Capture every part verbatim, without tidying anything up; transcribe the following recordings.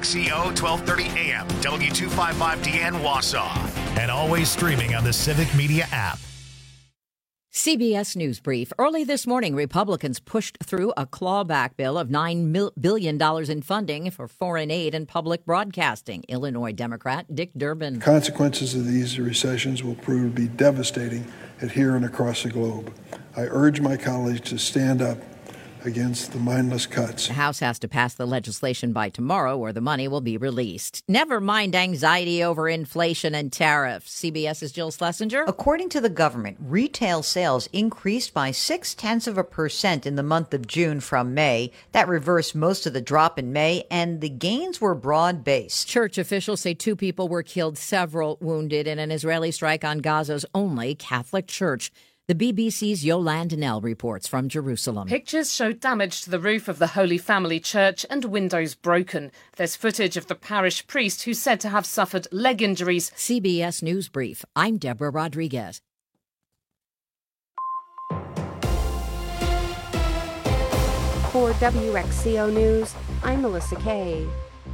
X E O twelve thirty A M, W two fifty-five D N Wausau, and always streaming on the Civic Media app. C B S News Brief. Early this morning, Republicans pushed through a clawback bill of nine billion dollars in funding for foreign aid and public broadcasting. Illinois Democrat Dick Durbin. Consequences of these recessions will prove to be devastating here and across the globe. I urge my colleagues to stand up against the mindless cuts. The House has to pass the legislation by tomorrow or the money will be released. Never mind anxiety over inflation and tariffs. CBS's Jill Schlesinger. According to the government, retail sales increased by six-tenths of a percent in the month of June from May. That reversed most of the drop in May, and the gains were broad-based. Church officials say two people were killed, several wounded in an Israeli strike on Gaza's only Catholic church. The B B C's Yolande Nell reports from Jerusalem. Pictures show damage to the roof of the Holy Family Church and windows broken. There's footage of the parish priest who's said to have suffered leg injuries. C B S News Brief. I'm Deborah Rodriguez. For W X C O News, I'm Melissa Kay.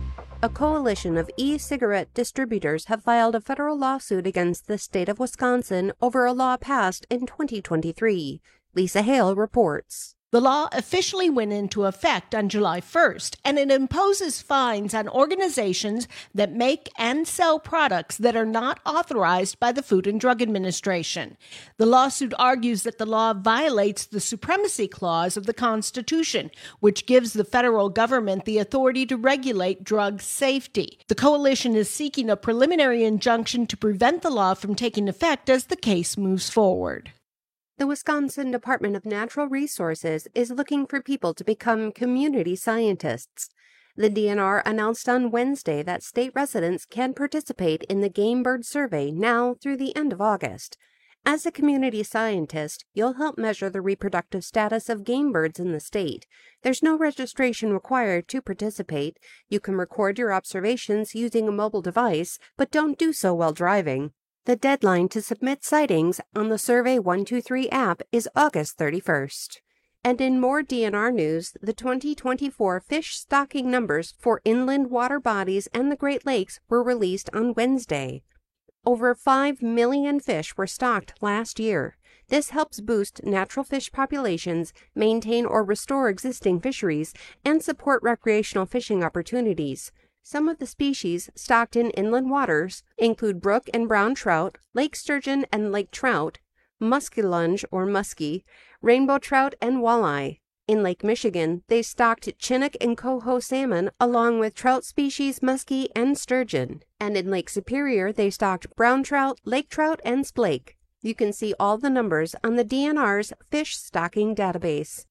A coalition of e-cigarette distributors have filed a federal lawsuit against the state of Wisconsin over a law passed in twenty twenty-three. Lisa Hale reports. The law officially went into effect on July first, and it imposes fines on organizations that make and sell products that are not authorized by the Food and Drug Administration. The lawsuit argues that the law violates the Supremacy Clause of the Constitution, which gives the federal government the authority to regulate drug safety. The coalition is seeking a preliminary injunction to prevent the law from taking effect as the case moves forward. The Wisconsin Department of Natural Resources is looking for people to become community scientists. The D N R announced on Wednesday that state residents can participate in the Game Bird Survey now through the end of August. As a community scientist, you'll help measure the reproductive status of game birds in the state. There's no registration required to participate. You can record your observations using a mobile device, but don't do so while driving. The deadline to submit sightings on the Survey one two three app is August thirty-first. And in more D N R news, the twenty twenty-four fish stocking numbers for inland water bodies and the Great Lakes were released on Wednesday. Over five million fish were stocked last year. This helps boost natural fish populations, maintain or restore existing fisheries, and support recreational fishing opportunities. Some of the species stocked in inland waters include brook and brown trout, lake sturgeon and lake trout, muskellunge or muskie, rainbow trout, and walleye. In Lake Michigan, they stocked Chinook and coho salmon along with trout species muskie and sturgeon. And in Lake Superior, they stocked brown trout, lake trout, and splake. You can see all the numbers on the D N R's fish stocking database.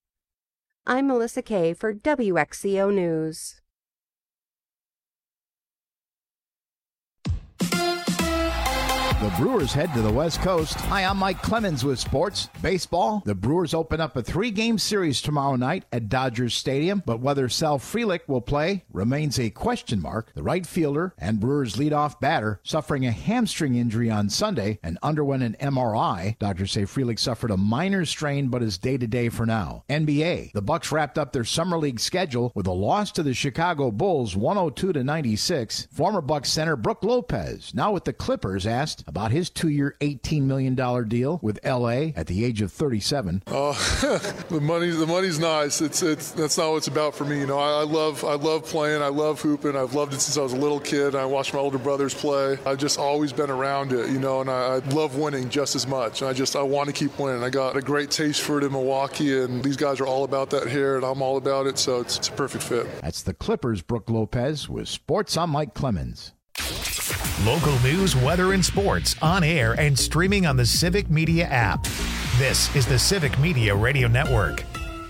I'm Melissa Kay for W X C O News. The Brewers head to the West Coast. Hi, I'm Mike Clemens with sports. Baseball, the Brewers open up a three-game series tomorrow night at Dodgers Stadium, but whether Sal Frelick will play remains a question mark. The right fielder and Brewers leadoff batter suffering a hamstring injury on Sunday and underwent an M R I. Doctors say Frelick suffered a minor strain but is day-to-day for now. N B A, the Bucks wrapped up their summer league schedule with a loss to the Chicago Bulls one oh two to ninety-six. Former Bucks center Brook Lopez, now with the Clippers, asked about his two-year, eighteen million dollars deal with L A at the age of thirty-seven. Oh, the money, the money's nice. It's, it's, that's not what it's about for me. You know, I, I love, I love playing. I love hooping. I've loved it since I was a little kid. I watched my older brothers play. I've just always been around it, you know, and I, I love winning just as much. And I just, I want to keep winning. I got a great taste for it in Milwaukee, and these guys are all about that here, and I'm all about it. So it's, it's a perfect fit. That's the Clippers' Brook Lopez with Sports. I'm Mike Clemens. Local news, weather, and sports on air and streaming on the Civic Media app. This is the Civic Media Radio Network.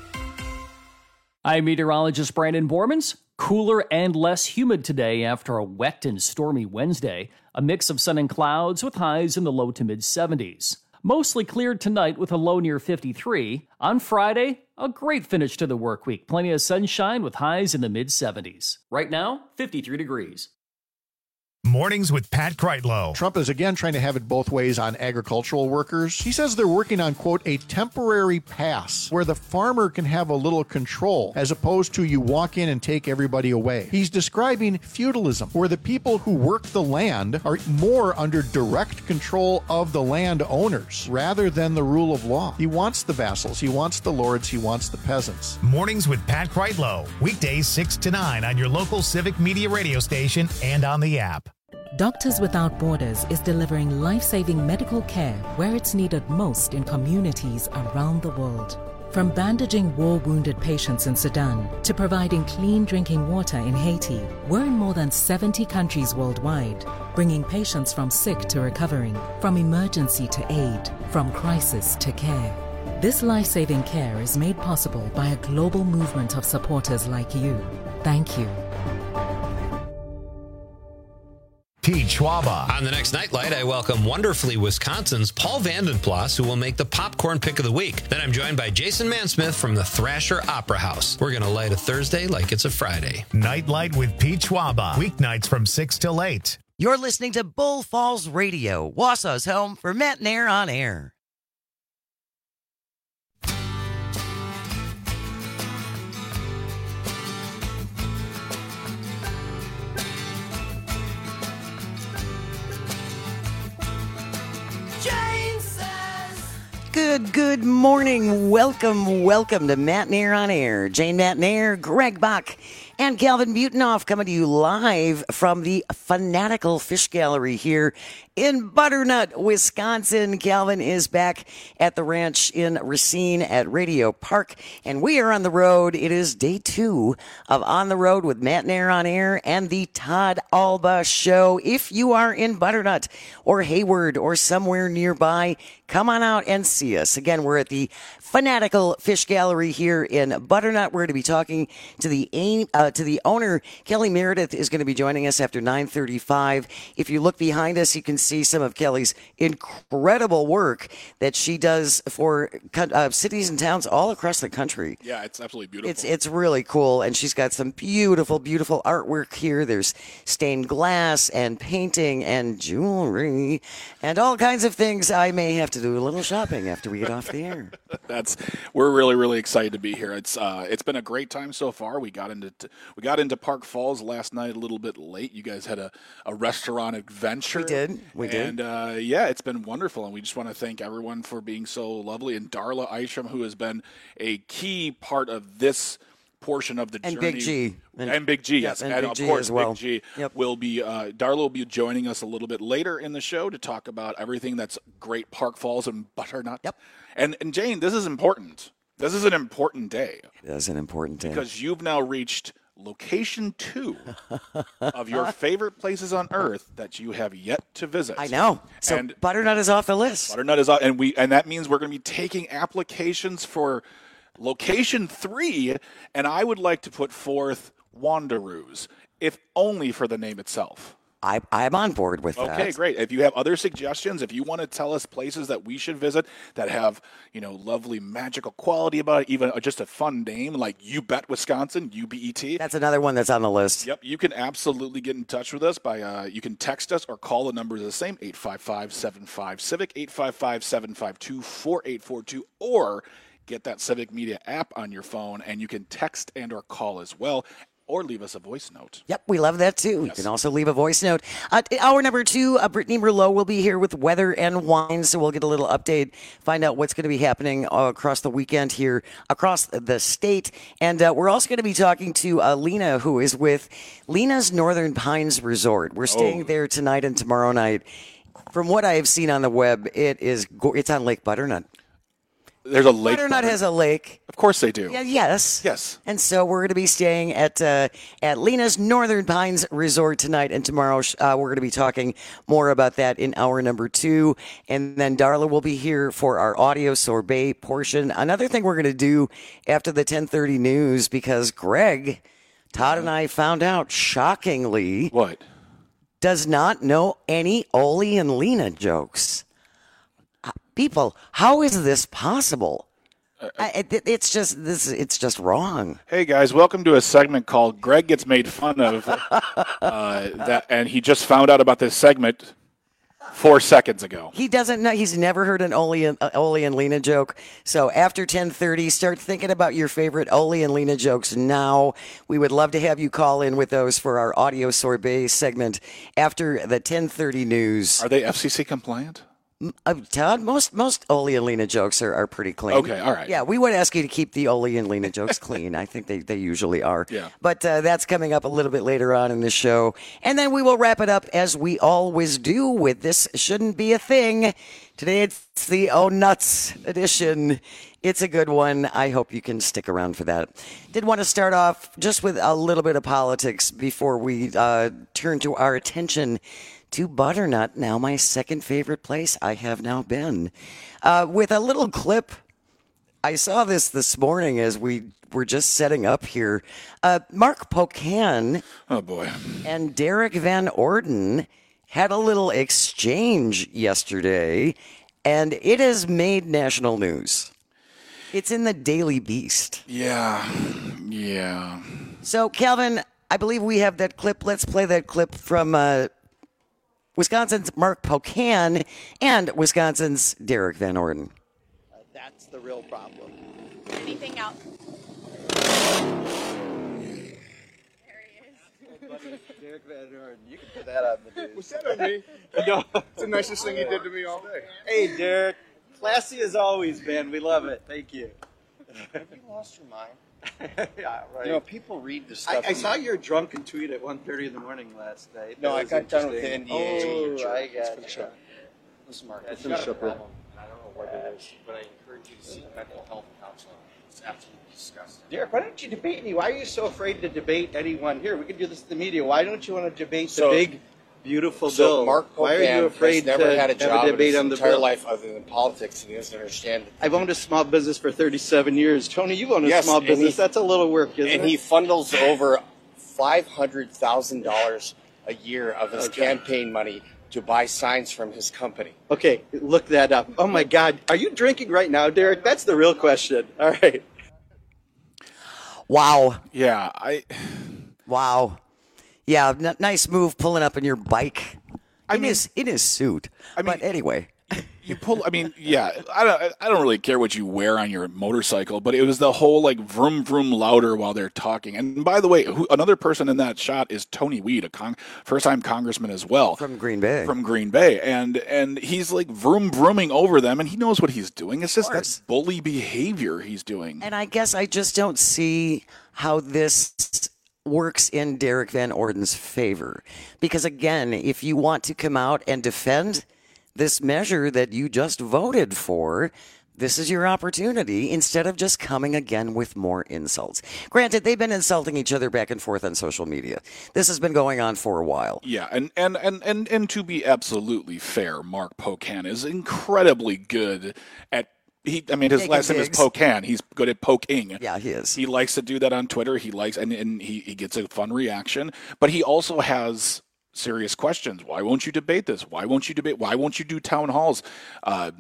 I'm meteorologist Brandon Bormans. Cooler and less humid today after a wet and stormy Wednesday. A mix of sun and clouds with highs in the low to mid seventies. Mostly cleared tonight with a low near fifty-three. On Friday, a great finish to the work week. Plenty of sunshine with highs in the mid seventies. Right now, fifty-three degrees. Mornings with Pat Kreitlow. Trump is again trying to have it both ways on agricultural workers. He says they're working on, quote, a temporary pass where the farmer can have a little control as opposed to you walk in and take everybody away. He's describing feudalism, where the people who work the land are more under direct control of the land owners rather than the rule of law. He wants the vassals, he wants the lords, he wants the peasants. Mornings with Pat Kreitlow. Weekdays six to nine on your local Civic Media radio station and on the app. Doctors Without Borders is delivering life-saving medical care where it's needed most in communities around the world. From bandaging war-wounded patients in Sudan to providing clean drinking water in Haiti, we're in more than seventy countries worldwide, bringing patients from sick to recovering, from emergency to aid, from crisis to care. This life-saving care is made possible by a global movement of supporters like you. Thank you. Pete Schwaba. On the next Nightlight, I welcome wonderfully Wisconsin's Paul Vandenplas, who will make the popcorn pick of the week. Then I'm joined by Jason Mansmith from the Thrasher Opera House. We're going to light a Thursday like it's a Friday. Nightlight with Pete Schwaba. Weeknights from six till eight. You're listening to Bull Falls Radio, Wausau's home for Matt and Air on Air. Good, good morning. Welcome, welcome to Matt and Air on Air. Jane Matt and Air, Greg Bach, and Calvin Butenoff coming to you live from the Fanatical Fish Gallery here in Butternut, Wisconsin. Calvin is back at the ranch in Racine at Radio Park, and we are on the road. It is day two of On the Road with Matt and Air on Air and the Todd Alba Show. If you are in Butternut or Hayward or somewhere nearby, come on out and see us. Again, we're at the Fanatical Fish Gallery here in Butternut. We're going to be talking to the aim, uh, to the owner. Kelly Meredith is going to be joining us after nine thirty-five. If you look behind us, you can see some of Kelly's incredible work that she does for uh, cities and towns all across the country. Yeah, it's absolutely beautiful. It's it's really cool, and she's got some beautiful, beautiful artwork here. There's stained glass and painting and jewelry and all kinds of things. I may have to do a little shopping after we get off the air. That's we're really really excited to be here. It's uh it's been a great time so far. We got into we got into Park Falls last night a little bit late. You guys had a, a restaurant adventure. We did. We did. And uh, yeah, it's been wonderful, and we just want to thank everyone for being so lovely. And Darla Isham, who has been a key part of this portion of the and journey. Big G. And, and Big G, yep, yes. And, and Big of G course, as well. Big G yep. will be, uh, Darla will be joining us a little bit later in the show to talk about everything that's great Park Falls and Butternut. Yep. And, and Jane, this is important. This is an important day. It is an important day. Because you've now reached location two of your favorite places on earth that you have yet to visit. I know. So and Butternut is off the list. Butternut is off, and we and that means we're going to be taking applications for location three, and I would like to put forth Wanderoos, if only for the name itself. I, I'm on board with okay, that. Okay, great. If you have other suggestions, if you want to tell us places that we should visit that have, you know, lovely magical quality about it, even just a fun name like You Bet Wisconsin, U B E T. That's another one that's on the list. Yep, you can absolutely get in touch with us by, uh, you can text us or call the numbers the same, eight five five, seven five, CIVIC, eight five five, seven five two, four eight four two, or get that Civic Media app on your phone, and you can text and or call as well. Or leave us a voice note. Yep, we love that too. Yes. You can also leave a voice note. Uh, hour number two, uh, Brittany Merlot will be here with weather and wine, so we'll get a little update, find out what's going to be happening uh, across the weekend here across the state. And uh, we're also going to be talking to uh, Lena, who is with Lena's Northern Pines Resort. We're staying oh. there tonight and tomorrow night. From what I have seen on the web, it is go- it's on Lake Butternut. There's a lake. Butternut has a lake. Of course they do. Yeah, yes. Yes. And so we're going to be staying at uh, at Lena's Northern Pines Resort tonight and tomorrow. Uh, we're going to be talking more about that in hour number two. And then Darla will be here for our audio sorbet portion. Another thing we're going to do after the ten thirty news, because Greg, Todd and I found out shockingly. What? Does not know any Ole and Lena jokes. People, how is this possible? I, it, it's just this. It's just wrong. Hey guys, welcome to a segment called "Greg Gets Made Fun of." uh, that, and he just found out about this segment four seconds ago. He doesn't know. He's never heard an Ole and, uh, Ole and Lena joke. So after ten thirty, start thinking about your favorite Ole and Lena jokes now. We would love to have you call in with those for our audio sorbet segment after the ten thirty news. Are they F C C compliant? Uh, Todd, most most Ole and Lena jokes are, are pretty clean. Okay, all right. Yeah, we would ask you to keep the Ole and Lena jokes clean. I think they, they usually are. Yeah. But uh, that's coming up a little bit later on in the show. And then we will wrap it up as we always do with This Shouldn't Be a Thing. Today it's the Oh Nuts edition. It's a good one. I hope you can stick around for that. Did want to start off just with a little bit of politics before we uh, turn to our attention to Butternut, now my second favorite place I have now been. Uh, with a little clip, I saw this this morning as we were just setting up here. Uh, Mark Pocan oh boy, and Derek Van Orden had a little exchange yesterday, and it has made national news. It's in the Daily Beast. Yeah, yeah. So, Calvin, I believe we have that clip. Let's play that clip from Uh, Wisconsin's Mark Pocan and Wisconsin's Derek Van Orden. Uh, that's the real problem. Anything else? There he is. Derek Van Orden. You can put that on the news. Was that on me? No. It's the nicest thing he did to me all day. Hey, Derek. Classy as always, man. We love it. Thank you. Have you lost your mind? Yeah, right. You know, people read the stuff. I, I saw your drunken tweet at one thirty in the morning last night. No, That I was got done with the interesting. N D A. Oh, You're I jerk. Let's got finish you. up. Listen, Mark, That's finish not a up here. problem. I don't know what it is, but I encourage you to seek mental health counseling. It's absolutely disgusting. Derek, why don't you debate me? Why are you so afraid to debate anyone here? We can do this in the media. Why don't you want to debate So- the big, beautiful So bill? Mark Why are you Pocan afraid has never to had a have job a in debate his on the entire bill? life other than politics, and he doesn't understand it. I've owned a small business for thirty-seven years. Tony, you've owned a Yes, small and business. he- That's a little work, isn't And it? he funnels over five hundred thousand dollars a year of his Okay. campaign money to buy signs from his company. Okay, look that up. Oh my God, are you drinking right now, Derek? That's the real question. All right. Wow. Yeah, I. Wow. Yeah, n- nice move pulling up in your bike. I in mean- his, in his suit. I mean- but anyway. You pull. I mean, yeah. I don't. I don't really care what you wear on your motorcycle, but it was the whole like vroom vroom louder while they're talking. And by the way, who, another person in that shot is Tony Weed, a con- first-time congressman as well From Green Bay. From Green Bay, and and he's like vroom vrooming over them, and he knows what he's doing. It's just course. that bully behavior he's doing. And I guess I just don't see how this works in Derek Van Orden's favor. Because again, if you want to come out and defend this measure that you just voted for, this is your opportunity instead of just coming again with more insults. Granted, they've been insulting each other back and forth on social media. This has been going on for a while. Yeah, and, and, and, and, and to be absolutely fair, Mark Pocan is incredibly good at He, I mean, his Taking last name is digs. Pocan. He's good at poking. Yeah, he is. He likes to do that on Twitter. He likes, and, and he, he gets a fun reaction. But he also has serious questions. Why won't you debate this? Why won't you debate? Why won't you do town halls? Uh,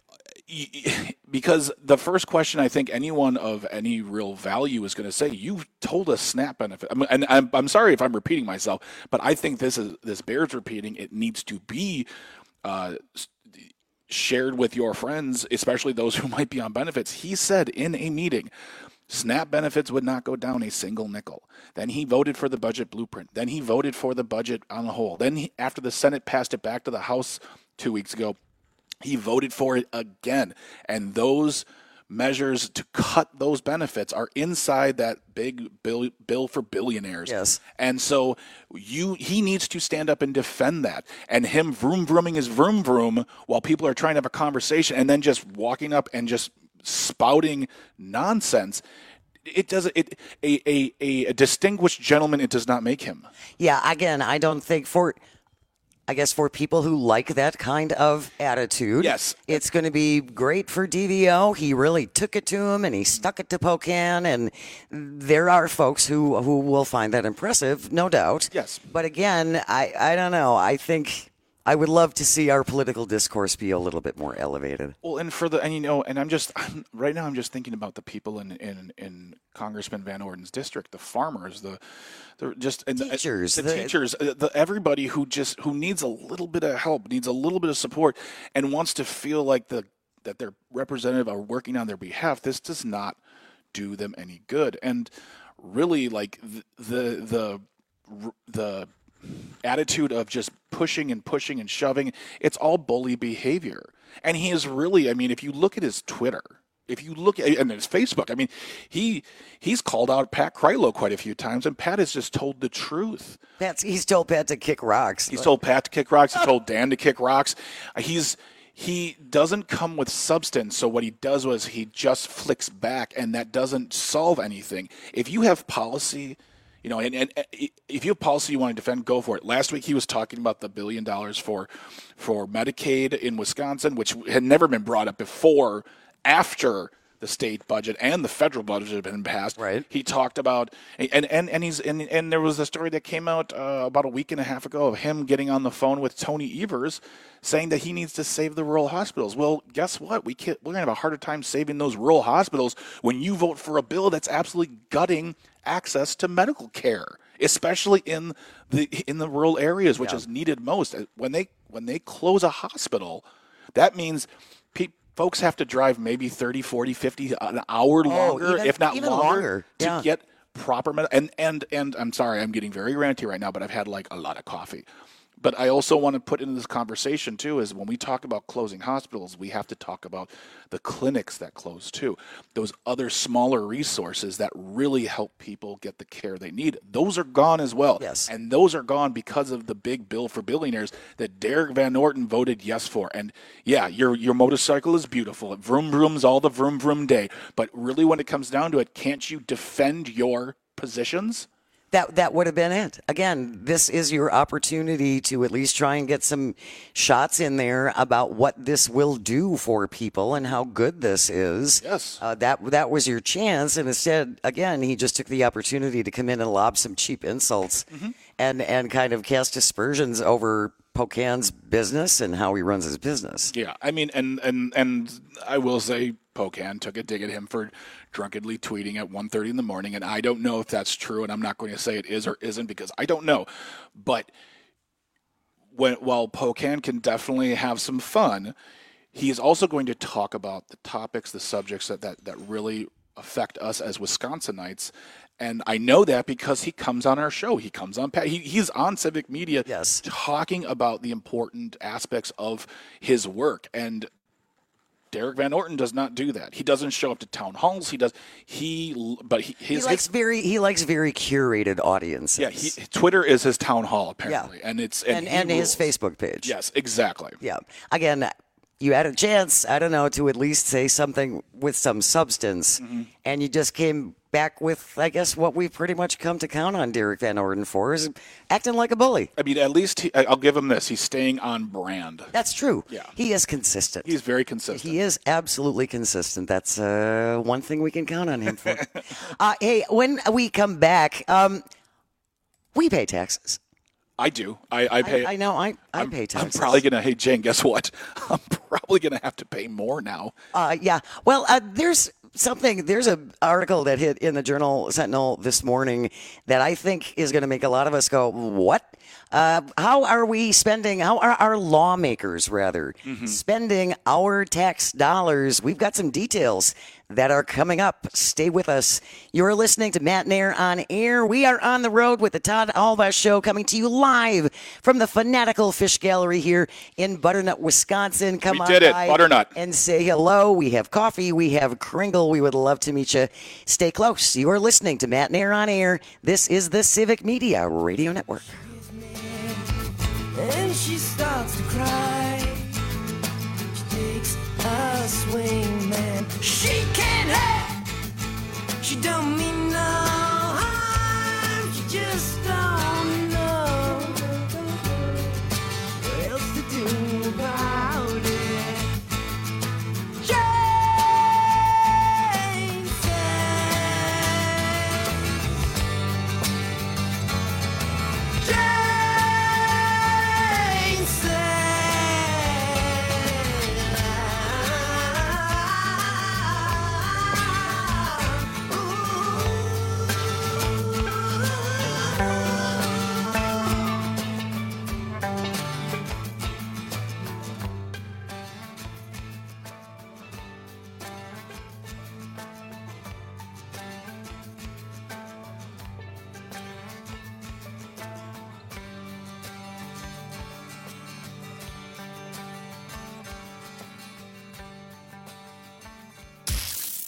because the first question I think anyone of any real value is going to say, you've told us SNAP benefit. I mean, and I'm, I'm sorry if I'm repeating myself, but I think this is this bears repeating. It needs to be uh, shared with your friends, especially those who might be on benefits. He said in a meeting, SNAP benefits would not go down a single nickel. Then he voted for the budget blueprint. Then he voted for the budget on the whole. Then he, after the Senate passed it back to the House two weeks ago, he voted for it again. And those measures to cut those benefits are inside that big bill, bill for billionaires. Yes. And so you he needs to stand up and defend that. And him vroom vrooming his vroom vroom while people are trying to have a conversation and then just walking up and just spouting nonsense. It doesn't. It a, a a distinguished gentleman. It does not make him. Yeah. Again, I don't think for. I guess for people who like that kind of attitude, yes, it's going to be great for D V O. He really took it to him and he stuck it to Pocan, and there are folks who, who will find that impressive, no doubt. Yes. But again, I, I don't know. I think I would love to see our political discourse be a little bit more elevated. Well, and for the and you know, and I'm just I'm, right now I'm just thinking about the people in in, in Congressman Van Orden's district, the farmers, the the just and teachers, the, the, the teachers, the everybody who just who needs a little bit of help, needs a little bit of support, and wants to feel like the that their representative are working on their behalf. This does not do them any good, and really, like the the the, the attitude of just pushing and pushing and shoving, it's all bully behavior. And he is really, I mean, if you look at his Twitter, if you look at and his Facebook, I mean, he he's called out Pat Krylo quite a few times, and Pat has just told the truth. Pat's, he's told Pat to kick rocks. He's told Pat to kick rocks. He told Dan to kick rocks. He's he doesn't come with substance, so what he does was he just flicks back, and that doesn't solve anything. If you have policy, you know, and, and if you have policy you want to defend, go for it. Last week he was talking about the billion dollars for for Medicaid in Wisconsin, which had never been brought up before, after the state budget and the federal budget had been passed. Right. He talked about, and and and he's and, and there was a story that came out uh, about a week and a half ago of him getting on the phone with Tony Evers, saying that he needs to save the rural hospitals. Well, guess what? We can't, we're going to have a harder time saving those rural hospitals when you vote for a bill that's absolutely gutting access to medical care, especially in the in the rural areas, which Yeah. is needed most. When they when they close a hospital, that means people. Folks have to drive maybe thirty, forty, fifty, an hour longer, Oh, even- if not even longer, longer. to Yeah. get proper med- and and and I'm sorry, I'm getting very ranty right now, but I've had like a lot of coffee. But I also want to put into this conversation too is when we talk about closing hospitals, we have to talk about the clinics that close too. Those other smaller resources that really help people get the care they need. Those are gone as well. Yes. And those are gone because of the big bill for billionaires that Derek Van Orten voted yes for. And yeah, your your motorcycle is beautiful. It vroom vrooms all the vroom vroom day. But really when it comes down to it, can't you defend your positions? That that would have been it. Again, this is your opportunity to at least try and get some shots in there about what this will do for people and how good this is. Yes. Uh, that that was your chance, and instead, again, he just took the opportunity to come in and lob some cheap insults Mm-hmm. and and kind of cast aspersions over Pocan's business and how he runs his business. Yeah, I mean, and and and I will say, Pocan took a dig at him for drunkenly tweeting at one thirty in the morning, and I don't know if that's true, and I'm not going to say it is or isn't because I don't know. But when while Pocan can definitely have some fun, he is also going to talk about the topics, the subjects that that, that really affect us as Wisconsinites. And I know that because he comes on our show. He comes on, he, he's on Civic Media yes. talking about the important aspects of his work. And Derek Van Orten does not do that. He doesn't show up to town halls. He does. He, but he, his, he likes his, very he likes very curated audiences. yeah, he, Twitter is his town hall apparently, Yeah. and it's and and, and, he his rules. Facebook page. Yes, exactly. Yeah. Again, you had a chance, I don't know, to at least say something with some substance, Mm-hmm. and you just came back with, I guess, what we've pretty much come to count on Derek Van Orten for is acting like a bully. I mean, at least he, I'll give him this. He's staying on brand. That's true. Yeah. He is consistent. He's very consistent. He is absolutely consistent. That's uh, one thing we can count on him for. uh, hey, when we come back, um, we pay taxes. I do. I, I pay. I, I know. I, I I'm, pay taxes. I'm probably gonna. Hey, Jane, guess what? I'm probably gonna have to pay more now. Uh, yeah. Well, uh, there's something. There's an article that hit in the Journal Sentinel this morning that I think is going to make a lot of us go, "What? Uh, how are we spending? How are our lawmakers, rather, Mm-hmm. spending our tax dollars?" We've got some details that are coming up. Stay with us. You're listening to Matt Nair on Air. We are on the road with the Todd Alva Show, coming to you live from the Fanatical Fish Gallery here in Butternut, Wisconsin. Come We on did it, by Butternut. and say hello. We have coffee. We have Kringle. We would love to meet you. Stay close. You are listening to Matt Nair on Air. This is the Civic Media Radio Network. And she starts to cry. She takes a swing, man. She can't help. She don't mean no harm. She just don't know what else to do about it. Jane says. Jane says.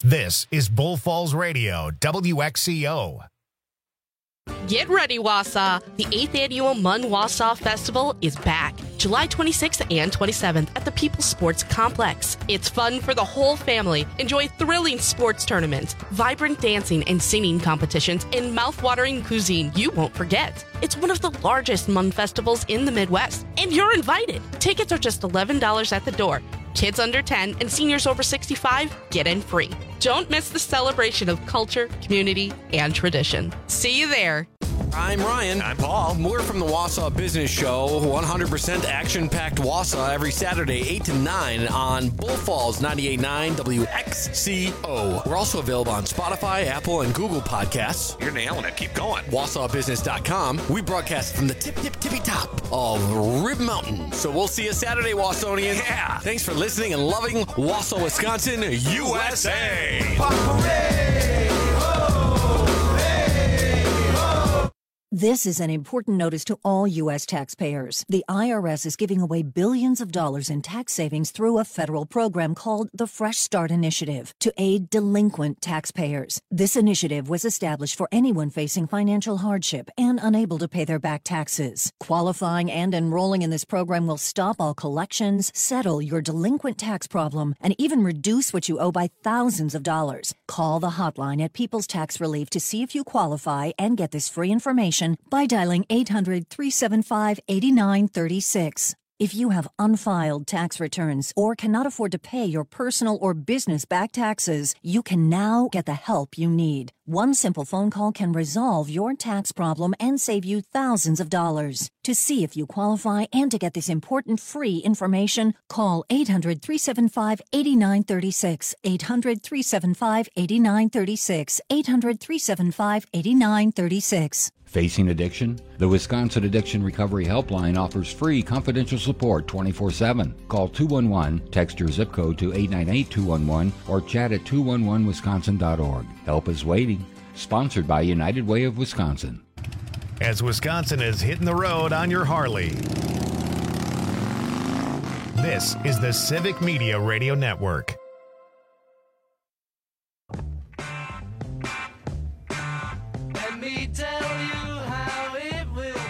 This is Bull Falls Radio, W X C O. Get ready, Wausau. The eighth Annual Mun Wausau Festival is back, July twenty-sixth and twenty-seventh at the People's Sports Complex. It's fun for the whole family. Enjoy thrilling sports tournaments, vibrant dancing and singing competitions, and mouth-watering cuisine you won't forget. It's one of the largest Mun festivals in the Midwest, and you're invited. Tickets are just eleven dollars at the door. Kids under ten and seniors over sixty-five get in free. Don't miss the celebration of culture, community, and tradition. See you there. I'm Ryan. I'm Paul. We're from the Wausau Business Show. one hundred percent action-packed Wausau every Saturday, eight to nine on Bull Falls ninety-eight point nine W X C O. We're also available on Spotify, Apple, and Google Podcasts. You're nailing it. Keep going. Wausau Business dot com. We broadcast from the tip, tip, tippy top of Rib Mountain. So we'll see you Saturday, Wausonians. Yeah. Thanks for listening and loving Wausau, Wisconsin, U S A. This is an important notice to all U S taxpayers. The I R S is giving away billions of dollars in tax savings through a federal program called the Fresh Start Initiative to aid delinquent taxpayers. This initiative was established for anyone facing financial hardship and unable to pay their back taxes. Qualifying and enrolling in this program will stop all collections, settle your delinquent tax problem, and even reduce what you owe by thousands of dollars. Call the hotline at People's Tax Relief to see if you qualify and get this free information by dialing eight hundred, three seven five, eight nine three six. If you have unfiled tax returns or cannot afford to pay your personal or business back taxes, you can now get the help you need. One simple phone call can resolve your tax problem and save you thousands of dollars. To see if you qualify and to get this important free information, call eight hundred, three seven five, eight nine three six, eight hundred, three seven five, eight nine three six, eight hundred, three seven five, eight nine three six. Facing addiction? The Wisconsin Addiction Recovery Helpline offers free confidential support twenty-four seven. Call two one one, text your zip code to eight nine eight two one one, or chat at two one one wisconsin dot org. Help is waiting. Sponsored by United Way of Wisconsin. As Wisconsin is hitting the road on your Harley, this is the Civic Media Radio Network. Let me tell you how it will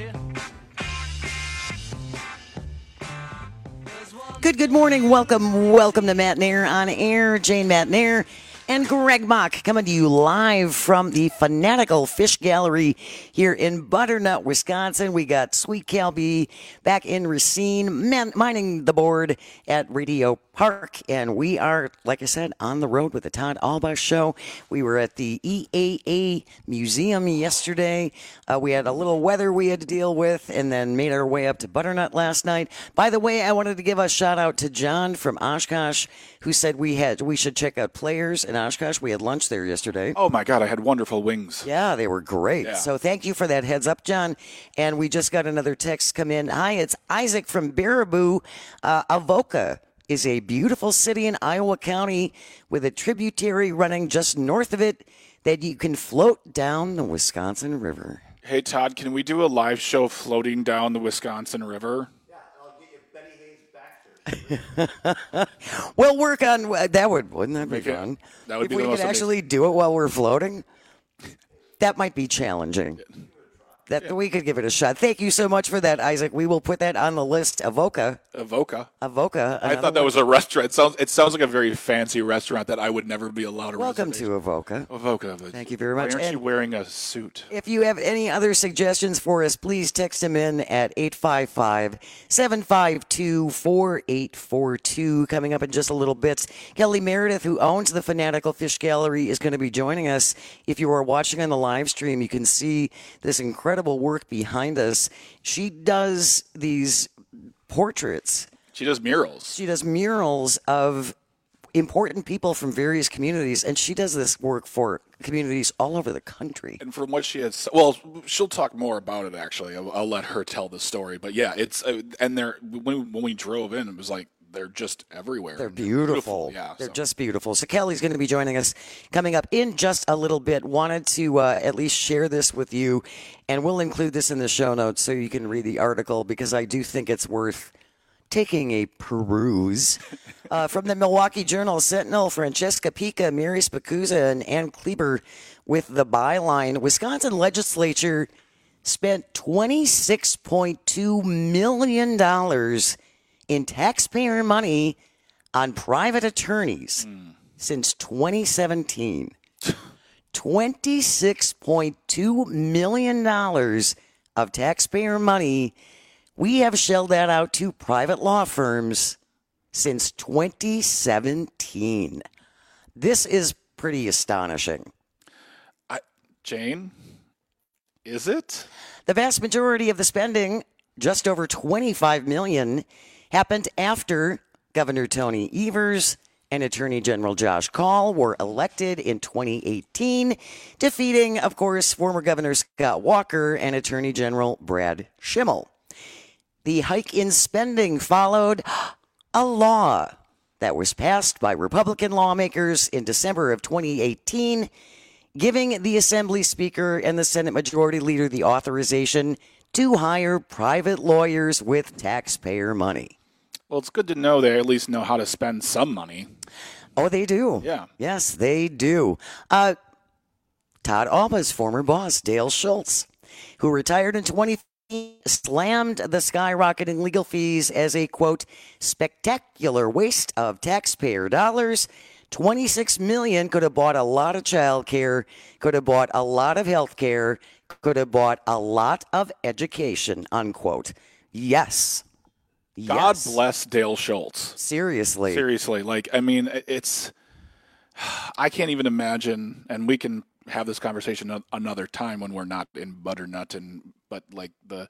be. Good, good morning. Welcome, welcome to Matt Nair on Air. Jane Matt Nair and Greg Bach coming to you live from the Fanatical Fish Gallery here in Butternut, Wisconsin. We got Sweet Calby back in Racine, man, mining the board at Radio Park, and we are, like I said, on the road with the Todd Alba Show. We were at the E A A Museum yesterday. Uh, we had a little weather we had to deal with, and then made our way up to Butternut last night. By the way, I wanted to give a shout out to John from Oshkosh, who said we had we should check out Players in Oshkosh. We had lunch there yesterday. Oh my God, I had wonderful wings. Yeah, they were great. Yeah. So thank you for that heads up, John. And we just got another text come in. Hi, it's Isaac from Baraboo. Uh, Avoca is a beautiful city in Iowa County with a tributary running just north of it that you can float down the Wisconsin River. Hey, Todd, can we do a live show floating down the Wisconsin River? We'll work on that. Would wouldn't that be Make it- fun? that would if be we the could most amazing- actually do it while we're floating, that might be challenging. That we could give it a shot. Thank you so much for that, Isaac. We will put that on the list. Avoca. Avoca. Avoca. I thought that was a restaurant. It sounds, it sounds like a very fancy restaurant that I would never be allowed a Welcome reservation. to Avoca. Avoca. but Thank you very much. Why aren't And- you wearing a suit? If you have any other suggestions for us, please text them in at eight five five, seven five two, four eight four two. Coming up in just a little bit, Kelly Meredith, who owns the Fanatical Fish Gallery, is going to be joining us. If you are watching on the live stream, you can see this incredible work behind us. She does these portraits. She does murals. She does murals of important people from various communities, and she does this work for communities all over the country. And from what she has, well, she'll talk more about it. Actually, I'll, I'll let her tell the story. But yeah, it's uh, and they're when when we drove in, it was like they're just everywhere. They're beautiful. Yeah, They're so. just beautiful. So Kelly's going to be joining us coming up in just a little bit. Wanted to uh, at least share this with you, and we'll include this in the show notes so you can read the article because I do think it's worth taking a peruse. Uh, from the Milwaukee Journal Sentinel, Francesca Pica, Mary Spacuzza, and Ann Kleber with the byline, Wisconsin legislature spent twenty-six point two million dollars in taxpayer money on private attorneys mm. since twenty seventeen. twenty-six point two million dollars of taxpayer money. We have shelled that out to private law firms since twenty seventeen. This is pretty astonishing. I, Jane, is it? The vast majority of the spending, just over twenty-five million dollars, happened after Governor Tony Evers and Attorney General Josh Kaul were elected in twenty eighteen, defeating, of course, former Governor Scott Walker and Attorney General Brad Schimmel. The hike in spending followed a law that was passed by Republican lawmakers in December of twenty eighteen, giving the Assembly Speaker and the Senate Majority Leader the authorization to hire private lawyers with taxpayer money. Well, it's good to know they at least know how to spend some money. Oh, they do. Yeah. Yes, they do. Uh, Todd Alba's former boss, Dale Schultz, who retired in twenty fifteen, slammed the skyrocketing legal fees as a, quote, spectacular waste of taxpayer dollars. twenty-six million dollars could have bought a lot of child care, could have bought a lot of health care, could have bought a lot of education, unquote. Yes. God yes. bless Dale Schultz. Seriously. Seriously. Like, I mean, it's, I can't even imagine, and we can have this conversation another time when we're not in Butternut, and, but like the,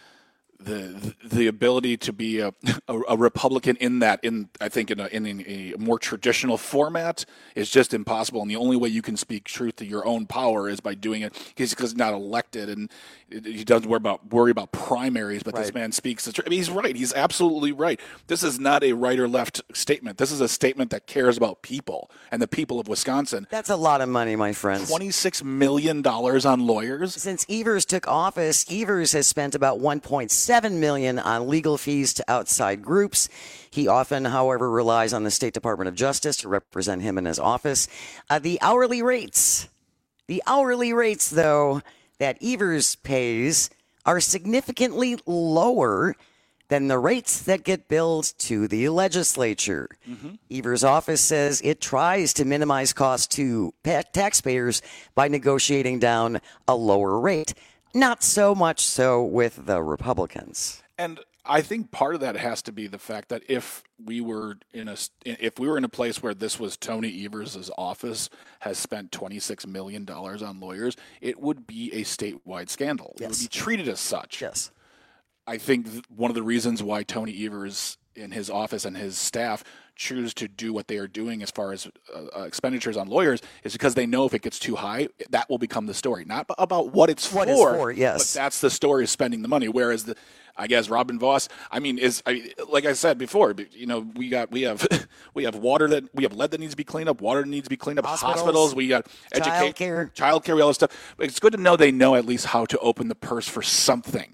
the, the ability to be a, a, a Republican in that, in, I think in a, in a more traditional format is just impossible. And the only way you can speak truth to your own power is by doing it because he's not elected, and he doesn't worry about worry about primaries, but right. This man speaks the truth. I mean, he's right. He's absolutely right. This is not a right or left statement. This is a statement that cares about people and the people of Wisconsin. That's a lot of money, my friends. twenty-six million dollars on lawyers. Since Evers took office, Evers has spent about one point seven million dollars on legal fees to outside groups. He often, however, relies on the State Department of Justice to represent him in his office. Uh, the hourly rates, the hourly rates, though, that Evers pays are significantly lower than the rates that get billed to the legislature. Mm-hmm. Evers' office says it tries to minimize costs to taxpayers by negotiating down a lower rate. Not so much so with the Republicans. And I think part of that has to be the fact that if we were in a if we were in a place where this was Tony Evers' office has spent twenty-six million dollars on lawyers, it would be a statewide scandal. Yes. It would be treated as such. Yes. I think one of the reasons why Tony Evers in his office and his staff choose to do what they are doing as far as uh, expenditures on lawyers is because they know if it gets too high, that will become the story. Not about what it's what for, for yes. but that's the story of spending the money. Whereas the I guess Robin Voss, I mean, is I, like I said before, you know, we got we have we have water that we have lead that needs to be cleaned up, water that needs to be cleaned up, hospitals, hospitals we got education, childcare, childcare, all this stuff. But it's good to know they know at least how to open the purse for something.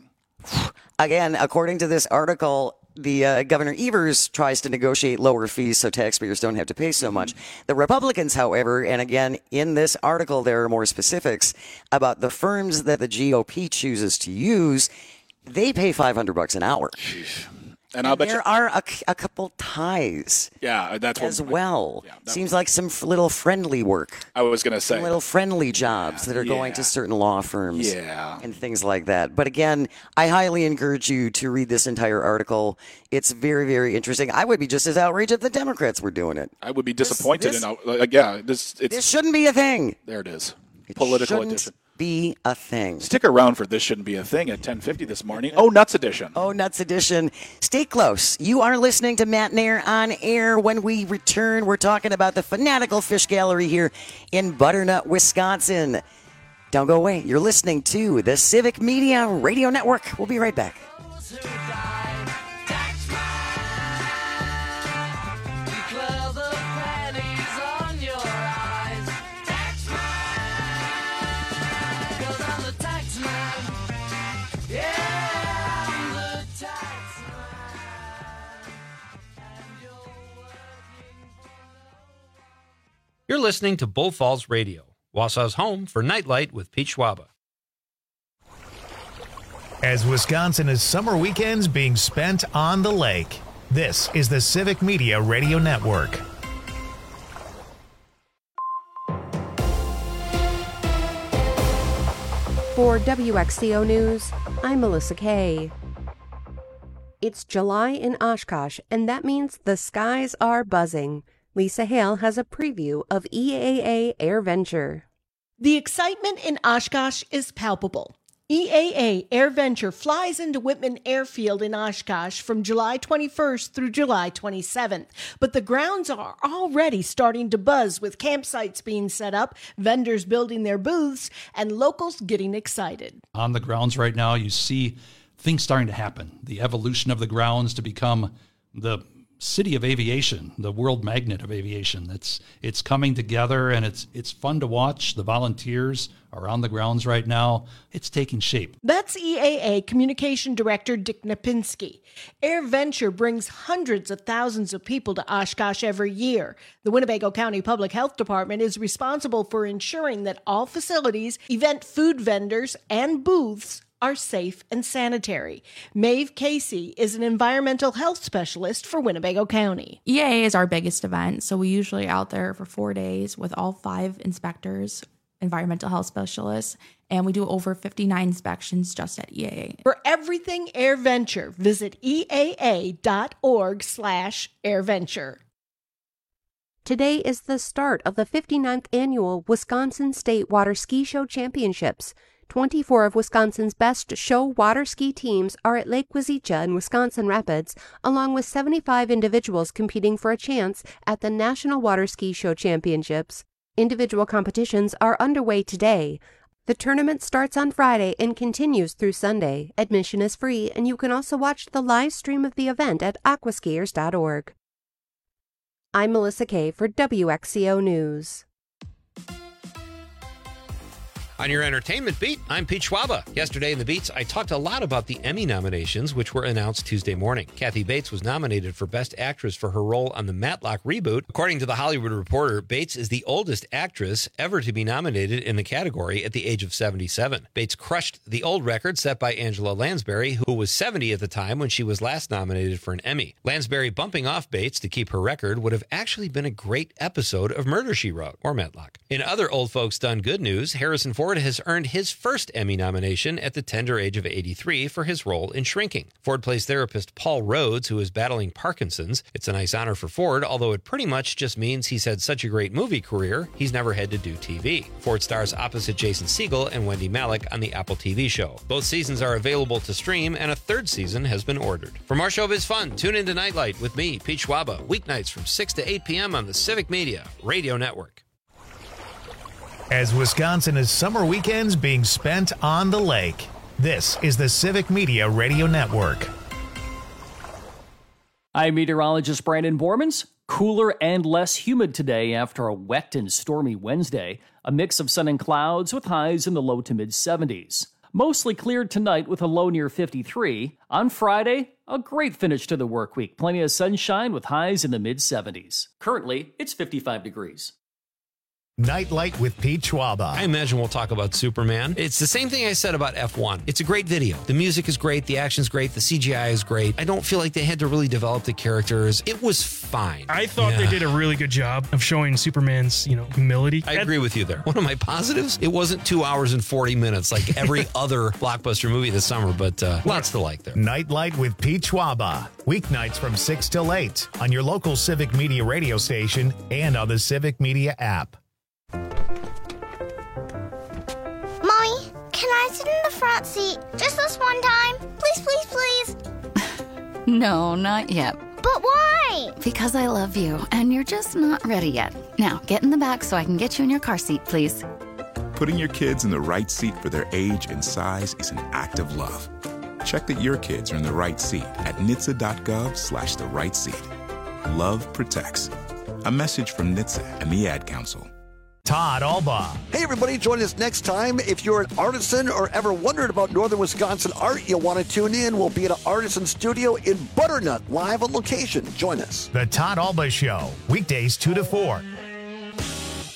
Again, according to this article, the uh, Governor Evers tries to negotiate lower fees so taxpayers don't have to pay so much. The Republicans, however, and again, in this article, there are more specifics about the firms that the G O P chooses to use. They pay five hundred bucks an hour. Jeez. And, And I'll bet there you, are a, a couple ties yeah, that's what, as well. Yeah, that- Seems like some f- little friendly work. I was going to say. Some little friendly jobs that are going yeah. to certain law firms Yeah. and things like that. But again, I highly encourage you to read this entire article. It's very, very interesting. I would be just as outraged if the Democrats were doing it. I would be disappointed this- in. Like, yeah, this it's This shouldn't be a thing. there. It is It political shouldn't edition. be a thing. Stick around for this shouldn't be a thing at ten fifty this morning. Oh, nuts edition. Oh, Nuts Edition. Stay close. You are listening to Matt Nair on air. When we return, we're talking about the Fanatical Fish Gallery here in Butternut, Wisconsin. Don't go away. You're listening to the Civic Media Radio Network. We'll be right back. You're listening to Bull Falls Radio, Wausau's home for Nightlight with Pete Schwaba. As Wisconsin is summer weekends being spent on the lake, this is the Civic Media Radio Network. For W X C O News, I'm Melissa Kay. It's July in Oshkosh, and that means the skies are buzzing. Lisa Hale has a preview of E A A AirVenture. The excitement in Oshkosh is palpable. E A A AirVenture flies into Whitman Airfield in Oshkosh from July twenty-first through July twenty-seventh. But the grounds are already starting to buzz with campsites being set up, vendors building their booths, and locals getting excited. On the grounds right now, you see things starting to happen. The evolution of the grounds to become the city of aviation, the world magnet of aviation. It's it's coming together, and it's it's fun to watch. The volunteers are on the grounds right now. It's taking shape. That's E A A Communication Director Dick Napinski. AirVenture brings hundreds of thousands of people to Oshkosh every year. The Winnebago County Public Health Department is responsible for ensuring that all facilities, event food vendors, and booths are safe and sanitary. Maeve Casey is an environmental health specialist for Winnebago County. E A A is our biggest event, so we usually out there for four days with all five inspectors, environmental health specialists, and we do over fifty-nine inspections just at E A A. For everything AirVenture, visit E A A dot org slash AirVenture. Today is the start of the fifty-ninth Annual Wisconsin State Water Ski Show Championships. twenty-four of Wisconsin's best show water ski teams are at Lake Wazeecha in Wisconsin Rapids, along with seventy-five individuals competing for a chance at the National Water Ski Show Championships. Individual competitions are underway today. The tournament starts on Friday and continues through Sunday. Admission is free, and you can also watch the live stream of the event at aquaskiers dot org. I'm Melissa Kay for W X C O News. On your entertainment beat, I'm Pete Schwaba. Yesterday in the Beats, I talked a lot about the Emmy nominations, which were announced Tuesday morning. Kathy Bates was nominated for Best Actress for her role on the Matlock reboot. According to The Hollywood Reporter, Bates is the oldest actress ever to be nominated in the category at the age of seventy-seven. Bates crushed the old record set by Angela Lansbury, who was seventy at the time when she was last nominated for an Emmy. Lansbury bumping off Bates to keep her record would have actually been a great episode of Murder, She Wrote, or Matlock. In other old folks done good news, Harrison Ford has earned his first Emmy nomination at the tender age of eighty-three for his role in Shrinking. Ford plays therapist Paul Rhodes, who is battling Parkinson's. It's a nice honor for Ford, although it pretty much just means he's had such a great movie career, he's never had to do T V. Ford stars opposite Jason Segel and Wendy Malick on the Apple T V show. Both seasons are available to stream, and a third season has been ordered. For more showbiz fun, tune into Nightlight with me, Pete Schwaba, weeknights from six to eight p.m. on the Civic Media Radio Network. As Wisconsin is summer weekends being spent on the lake, this is the Civic Media Radio Network. I'm meteorologist Brandon Bormans. Cooler and less humid today after a wet and stormy Wednesday. A mix of sun and clouds with highs in the low to mid seventies. Mostly cleared tonight with a low near fifty-three. On Friday, a great finish to the work week. Plenty of sunshine with highs in the mid seventies. Currently, it's fifty-five degrees. Nightlight with Pete Schwaba. I imagine we'll talk about Superman. It's the same thing I said about F one. It's a great video. The music is great. The action's great. The C G I is great. I don't feel like they had to really develop the characters. It was fine. I thought yeah. they did a really good job of showing Superman's, you know, humility. I agree with you there. One of my positives, it wasn't two hours and forty minutes like every other blockbuster movie this summer, but uh, lots to like there. Nightlight with Pete Schwaba. Weeknights from six till eight on your local Civic Media radio station and on the Civic Media app. Mommy, can I sit in the front seat just this one time? Please, please, please. No, not yet. But why? Because I love you, and you're just not ready yet. Now, get in the back so I can get you in your car seat, please. Putting your kids in the right seat for their age and size is an act of love. Check that your kids are in the right seat at N H T S A dot gov slash the right seat. Love protects. A message from N H T S A and the Ad Council. Todd Alba. Hey, everybody, join us next time. If you're an artisan or ever wondered about Northern Wisconsin art, you'll want to tune in. We'll be at an artisan studio in Butternut, live on location. Join us. The Todd Alba Show, weekdays two to four.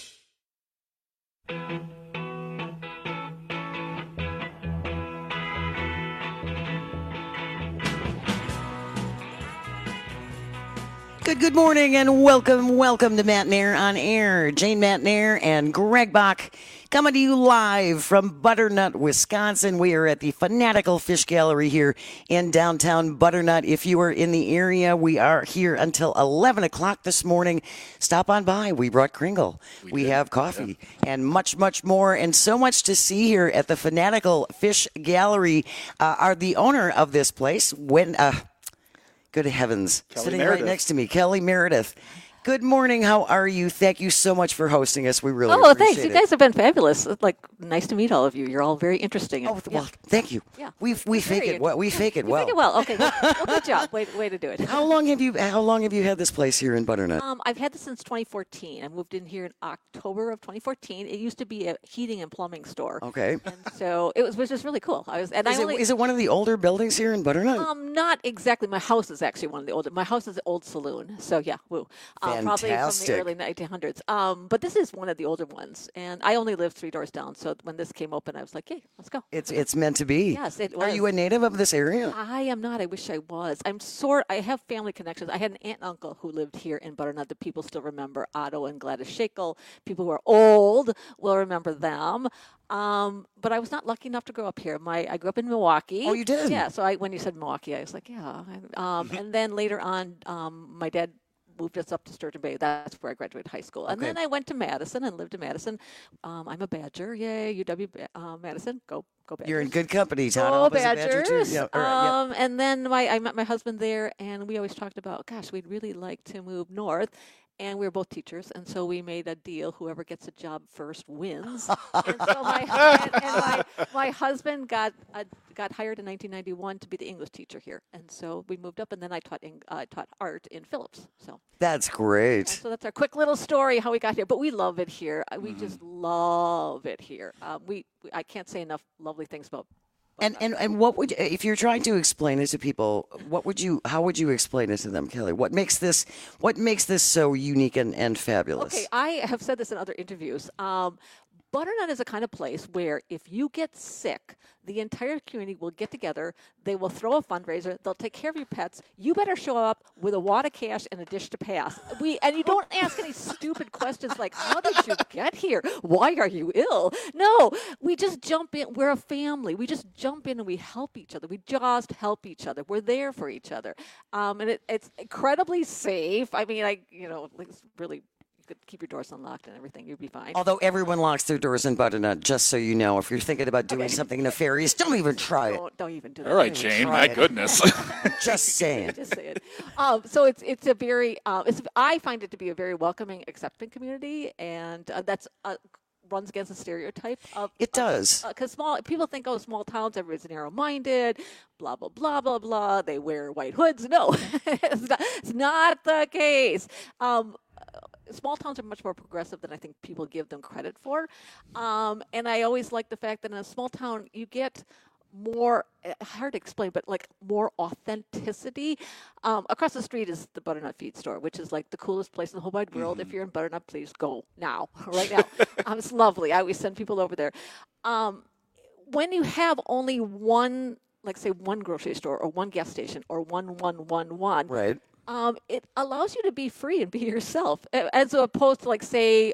Good, good morning and welcome, welcome to Matt Nair on Air. Jane Matt Nair and Greg Bach coming to you live from Butternut, Wisconsin. We are at the Fanatical Fish Gallery here in downtown Butternut. If you are in the area, we are here until eleven o'clock this morning. Stop on by. We brought Kringle. We, we have coffee yeah. and much, much more, and so much to see here at the Fanatical Fish Gallery. Uh, are the owner of this place, when... Uh, Good heavens. Kelly Sitting Meredith. right next to me, Kelly Meredith. Good morning. How are you? Thank you so much for hosting us. We really oh, appreciate thanks. it. You guys have been fabulous. Like, nice to meet all of you. You're all very interesting. Oh, well, yeah. thank you. Yeah. We we fake it well. We fake it you well. Fake it well. Okay. Well, well, good job. Way, way to do it. How long have you How long have you had this place here in Butternut? Um, I've had this since twenty fourteen. I moved in here in October of twenty fourteen. It used to be a heating and plumbing store. Okay. And so it was, was just really cool. I was, and is, I it, only, is it one of the older buildings here in Butternut? Um, not exactly. My house is actually one of the older. My house is an old saloon. So yeah, woo. Uh, probably from the early nineteen hundreds. Um, but this is one of the older ones, and I only live three doors down. So when this came open, I was like, "Hey, let's go." It's it's meant to be. Yes, it was. Are you a native of this area? I am not. I wish I was. I'm sort. I have family connections. I had an aunt and uncle who lived here in Butternut that people still remember. Otto and Gladys Shakel. People who are old will remember them. Um, but I was not lucky enough to grow up here. My I grew up in Milwaukee. Oh, you did? Yeah. So I when you said Milwaukee, I was like, yeah. Um, and then later on, um, my dad moved us up to Sturgeon Bay. That's where I graduated high school. And Okay. then I went to Madison and lived in Madison. Um, I'm a Badger. Yay, U W uh, Madison. Go, go Badgers. You're in good company, Todd. Go Alp is a Badger, too. Badgers. Yeah, all right, yeah. um, and then my, I met my husband there, and we always talked about, gosh, we'd really like to move north. And we were both teachers, and so we made a deal. Whoever gets a job first wins. and so my, and, and my, my husband got uh, got hired in nineteen ninety-one to be the English teacher here, and so we moved up. And then I taught Eng- uh, taught art in Phillips. So That's great. so that's our quick little story how we got here. But we love it here. Uh, We Mm-hmm. just love it here. Um, we, we I can't say enough lovely things about. And, and and what would you, if you're trying to explain it to people, what would you how would you explain it to them, Kelly? What makes this what makes this so unique and, and fabulous? Okay, I have said this in other interviews. Um, Butternut is a kind of place where if you get sick, the entire community will get together. They will throw a fundraiser. They'll take care of your pets. You better show up with a wad of cash and a dish to pass. We and you don't ask any stupid questions like, "How did you get here? Why are you ill?" No, we just jump in. We're a family. We just jump in and we help each other. We just help each other. We're there for each other, um, and it, it's incredibly safe. I mean, I you know, it's really. Could keep your doors unlocked and everything, you'd be fine. Although everyone locks their doors in Butternut, just so you know, if you're thinking about doing Okay. something nefarious, don't even try it. Don't, don't even do that. All right, Don't even Jane. try My it. goodness. Just saying. Just say it. Um, so it's it's a very uh, it's I find it to be a very welcoming, accepting community, and uh, that's uh, runs against the stereotype of It does. because small people think oh small towns everybody's narrow-minded, blah blah blah blah blah. They wear white hoods. No, it's, not, it's not the case. Um, Small towns are much more progressive than I think people give them credit for. Um, and I always like the fact that in a small town, you get more, uh, hard to explain, but like more authenticity. Um, across the street is the Butternut Feed Store, which is like the coolest place in the whole wide world. If you're in Butternut, please go now, right now. um, it's lovely. I always send people over there. Um, when you have only one, like say one grocery store or one gas station or one, one, one, one, Right. um, it allows you to be free and be yourself, a- as opposed to like say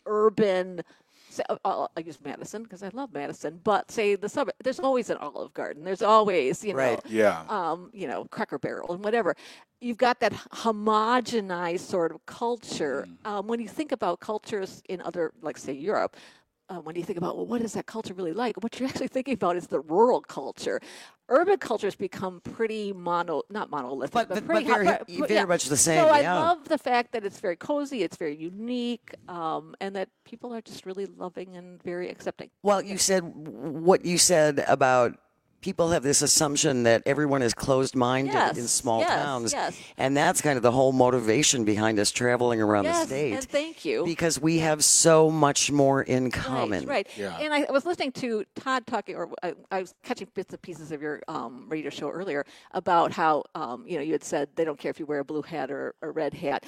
urban. Say, uh, I'll, I'll use Madison because I love Madison, but say the suburb. There's always an Olive Garden. There's always you know, Right. Yeah. um, you know, Cracker Barrel and whatever. You've got that homogenized sort of culture. Um, when you think about cultures in other, like say Europe. Uh, when you think about, well, what is that culture really like? What you're actually thinking about is the rural culture. Urban cultures become pretty mono, not monolithic, But- but, but- pretty but very- hot- very yeah. much the same, So I yeah. love the fact that it's very cozy, it's very unique, um, and that people are just really loving and very accepting. Well, you said what you said about people have this assumption that everyone is closed-minded Yes, in small yes, towns, yes. and that's kind of the whole motivation behind us traveling around Yes, the state. and thank you. Because we have so much more in common. Right, right. And I was listening to Todd talking, or I, I was catching bits and pieces of your um, radio show earlier about how, um, you know, you had said they don't care if you wear a blue hat or a red hat.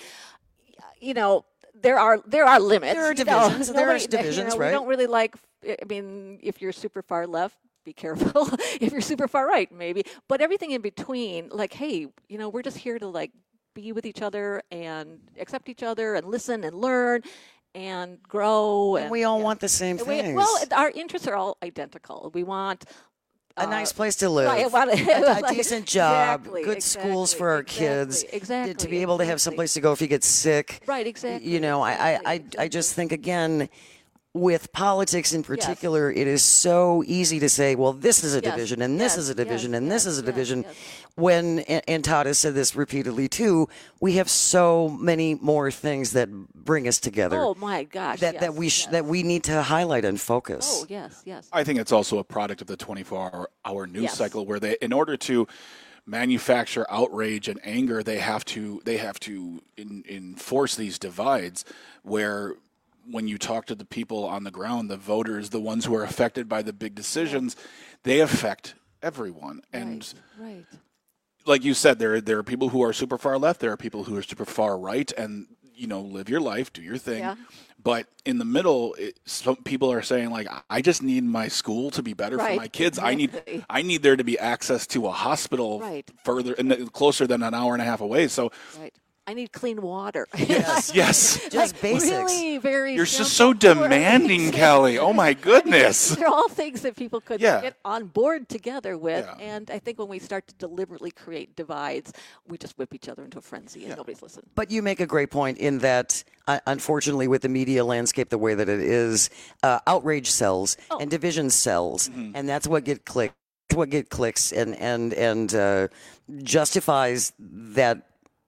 You know, there are there are limits. There are you know. divisions. There are Nobody- you divisions, know, right? We don't really like. I mean, if you're super far left, be careful. If you're super far right, maybe. But everything in between, like, hey, you know, we're just here to like be with each other and accept each other and listen and learn and grow. And, and we all yeah. want the same we, things. Well, our interests are all identical. We want a uh, nice place to live, right, want a, a decent job, exactly, good exactly, schools for our exactly, kids, exactly, to be able to have some place to go if you get sick. Right, exactly. You know, exactly, I, I, I, exactly. I just think, again, with politics in particular, yes. it is so easy to say, well, this is a yes. division, and this yes. is a division, yes. and yes. this is a yes. division. Yes. When, and, and Todd has said this repeatedly too, we have so many more things that bring us together. Oh my gosh! That yes, that we sh- yes. that we need to highlight and focus. Oh yes, yes. I think it's also a product of the twenty-four hour news yes. cycle, where they, in order to manufacture outrage and anger, they have to they have to in, enforce these divides where. When you talk to the people on the ground, the voters, the ones who are affected by the big decisions, they affect everyone. And right, right. like you said, there there are people who are super far left, there are people who are super far right, and you know, live your life, do your thing. Yeah. But in the middle, it, some people are saying like, I just need my school to be better right. for my kids. Exactly. I need I need there to be access to a hospital right. further and closer than an hour and a half away. So. Right. I need clean water. Yes, yes. Just like, basics. Really very You're just so demanding, Kelly. Oh, my goodness. I mean, they're all things that people could yeah. get on board together with. Yeah. And I think when we start to deliberately create divides, we just whip each other into a frenzy and yeah. nobody's listening. But you make a great point in that, uh, unfortunately, with the media landscape the way that it is, uh, outrage sells oh. and division sells. Mm-hmm. And that's what get clicked. What get clicks and, and, and uh, justifies that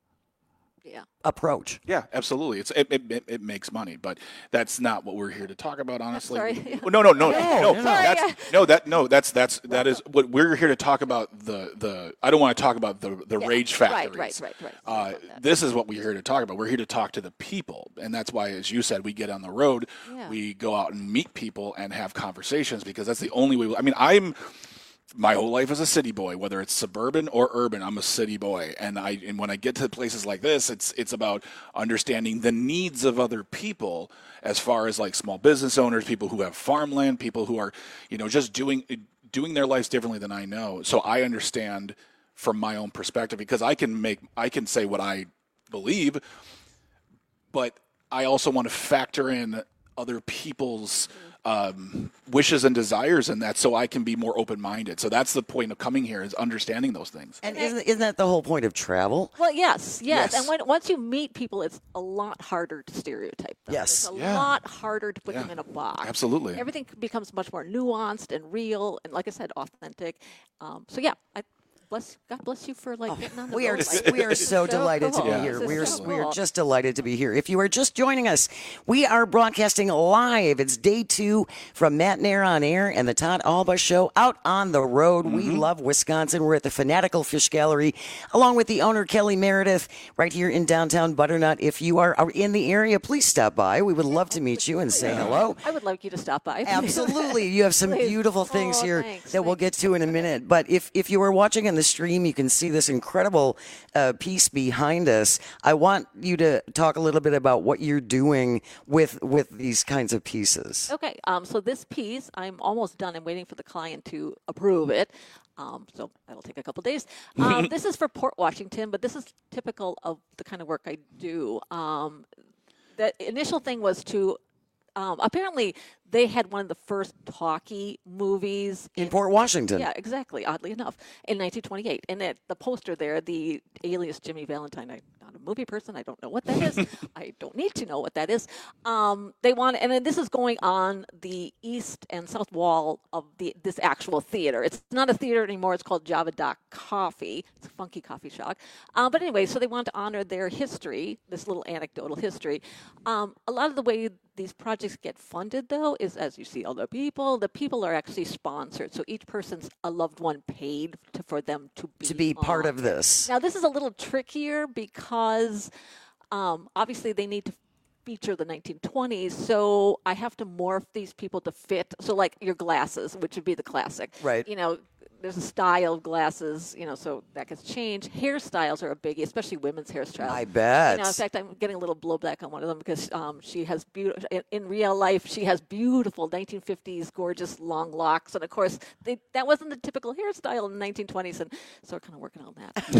Yeah. approach. Yeah, absolutely. It's it, it, it makes money, but that's not what we're here to talk about. Honestly, Sorry. no, no, no, no, No, no. no. That's Sorry. no, that no, that's that's that is what we're here to talk about. The the I don't want to talk about the the Yeah. rage Right, factories. right, right, right. Uh, this is what we're here to talk about. We're here to talk to the people, and that's why, as you said, we get on the road, Yeah. we go out and meet people and have conversations because that's the only way. We, I mean, I'm. My whole life as a city boy, whether it's suburban or urban, I'm a city boy, and I and when I get to places like this, it's it's about understanding the needs of other people, as far as like small business owners, people who have farmland, people who are, you know, just doing doing their lives differently than I know. So I understand from my own perspective because I can make I can say what I believe, but I also want to factor in other people's um, wishes and desires in that, so I can be more open-minded. So that's the point of coming here, is understanding those things. And isn't, isn't that the whole point of travel? Well, yes, yes. Yes. And when, once you meet people, it's a lot harder to stereotype them. Yes. It's a Yeah. lot harder to put Yeah. them in a box. Absolutely. Everything becomes much more nuanced and real and, like I said, authentic. Um, so, yeah, I bless God bless you for like getting on the We are road like we are this. This so is delighted cool. to be Yeah. here. This We are is so we are cool. just delighted to be here. If you are just joining us, we are broadcasting live. It's day two from Matt Nair on Air and the Todd Alba Show out on the road. We love Wisconsin. We're at the Fanatical Fish Gallery, along with the owner Kelly Meredith, right here in downtown Butternut. If you are are in the area, please stop by. We would love to meet you and say hello. I would like you to stop by. please. Absolutely. You have some Please. beautiful things Oh, here thanks, that we'll get to in a minute. But if, if you are watching on the stream, you can see this incredible uh, piece behind us. I want you to talk a little bit about what you're doing with with these kinds of pieces. Okay, um, so this piece, I'm almost done. I'm waiting for the client to approve it. Um, so that'll take a couple days. Um, this is for Port Washington, but this is typical of the kind of work I do. Um, the initial thing was to, um, apparently they had one of the first talkie movies In Port Washington. Yeah, exactly. Oddly enough, in nineteen twenty-eight, and it, the poster there, the alias Jimmy Valentine. I'm not a movie person. I don't know what that is. I don't need to know what that is. Um, they want, and then this is going on the east and south wall of the this actual theater. It's not a theater anymore. It's called Java Dock Coffee. It's a funky coffee shop. Uh, but anyway, so they want to honor their history, this little anecdotal history. Um, a lot of the way these projects get funded, though, is as you see other people. The people are actually sponsored, so each person's a loved one paid to, for them to be To be part on. of this. Now, this is a little trickier because um, obviously they need to feature the nineteen twenties, so I have to morph these people to fit. So, like your glasses, which would be the classic, Right. You know, there's a style of glasses, you know, so that gets changed. Hairstyles are a biggie, especially women's hairstyles. I bet. You know, in fact, I'm getting a little blowback on one of them because um, she has beautiful, in, in real life, she has beautiful nineteen fifties, gorgeous long locks. And of course, they, that wasn't the typical hairstyle in the nineteen twenties. And so we're kind of working on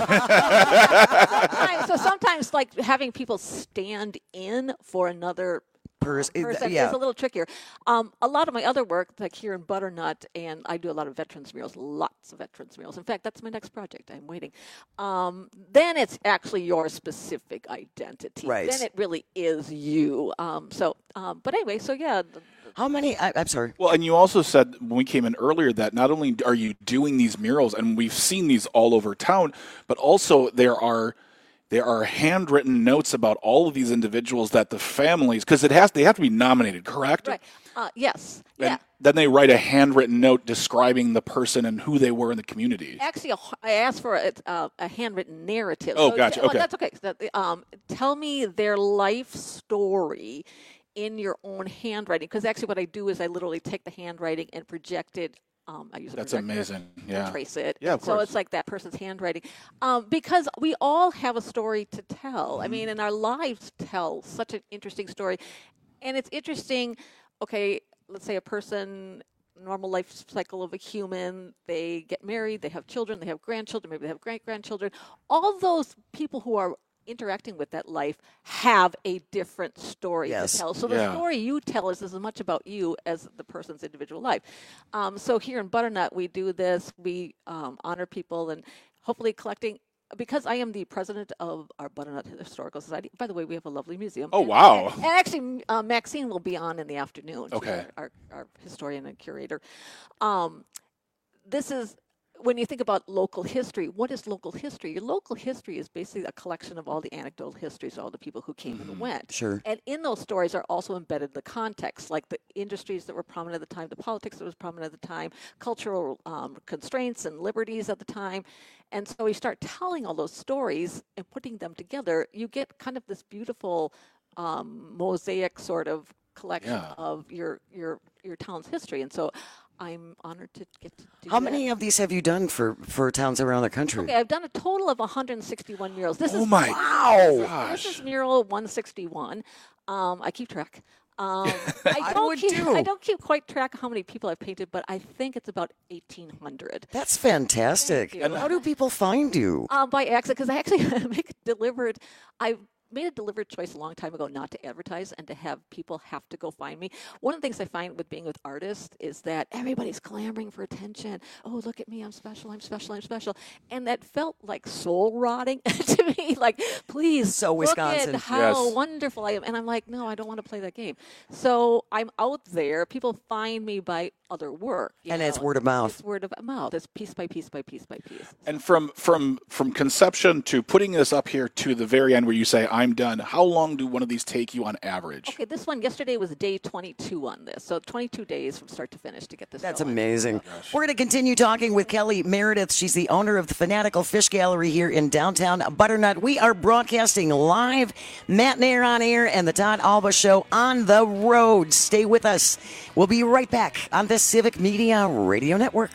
that. sometimes, so sometimes, like, having people stand in for another Pers- person yeah. is a little trickier. Um, a lot of my other work, like here in Butternut, and I do a lot of veterans murals, lots of veterans murals. In fact, that's my next project. I'm waiting. Um, then it's actually your specific identity. Right. Then it really is you. Um, so, um, but anyway, so yeah. How many? I, I'm sorry. Well, and you also said when we came in earlier that not only are you doing these murals, and we've seen these all over town, but also there are there are handwritten notes about all of these individuals that the families, because it has they have to be nominated, correct? Right. Uh, yes. And yeah. then they write a handwritten note describing the person and who they were in the community. Actually, a- I asked for a, uh, a handwritten narrative. Oh, So- gotcha. well, Okay. that's okay. So, um, tell me their life story in your own handwriting. Because actually, what I do is I literally take the handwriting and project it. Um, I use a That's projector amazing. Yeah. and trace it. Yeah, of so course. it's like that person's handwriting. Um, because we all have a story to tell. Mm-hmm. I mean, and our lives tell such an interesting story. And it's interesting, okay, let's say a person, normal life cycle of a human, they get married, they have children, they have grandchildren, maybe they have great-grandchildren. All those people who are interacting with that life have a different story Yes. to tell. So the Yeah. story you tell is as much about you as the person's individual life. Um, so here in Butternut, we do this. We um, honor people and hopefully collecting. Because I am the president of our Butternut Historical Society. By the way, we have a lovely museum. Oh, And- wow. And, and actually, uh, Maxine will be on in the afternoon. She's Okay. Our, our, our historian and curator. Um, this is, when you think about local history, what is local history? Your local history is basically a collection of all the anecdotal histories, all the people who came and went. Sure. And in those stories are also embedded the context, like the industries that were prominent at the time, the politics that was prominent at the time, cultural um, constraints and liberties at the time. And so you start telling all those stories and putting them together, you get kind of this beautiful um, mosaic sort of collection Yeah. of your your your town's history. And so I'm honored to get to do How that. many of these have you done for, for towns around the country? Okay, I've done a total of one hundred sixty-one murals. This Oh is my This, gosh. this is mural one sixty-one. Um, I keep track. Um, I I don't would keep. too. I don't keep quite track of how many people I've painted, but I think it's about eighteen hundred. That's fantastic. Thank you. How do people find you? Um, by accident, because I actually make it delivered. I made a deliberate choice a long time ago not to advertise and to have people have to go find me. One of the things I find with being with artists is that everybody's clamoring for attention. Oh, look at me, I'm special, I'm special, I'm special. And that felt like soul rotting to me. Like, please, So look Wisconsin. at how Yes. wonderful I am. And I'm like, no, I don't want to play that game. So I'm out there. People find me by other work. you And it's know. word of mouth. It's word of mouth. It's piece by piece by piece by piece. And from from from conception to putting this up here to the very end where you say I'm done, how long do one of these take you on average? Okay, this one yesterday was day twenty-two on this, so twenty-two days from start to finish to get this. That's going. amazing. We're going to continue talking with Kelly Meredith. She's the owner of the Fanatical Fish Gallery here in downtown Butternut. We are broadcasting live, Matt Nair on air, and the Todd Alba Show on the road. Stay with us. We'll be right back on the Civic Media Radio Network.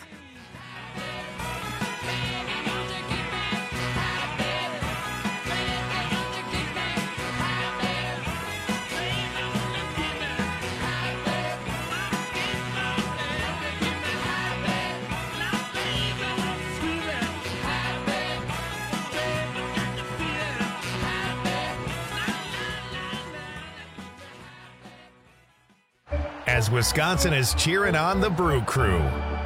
As Wisconsin is cheering on the Brew Crew.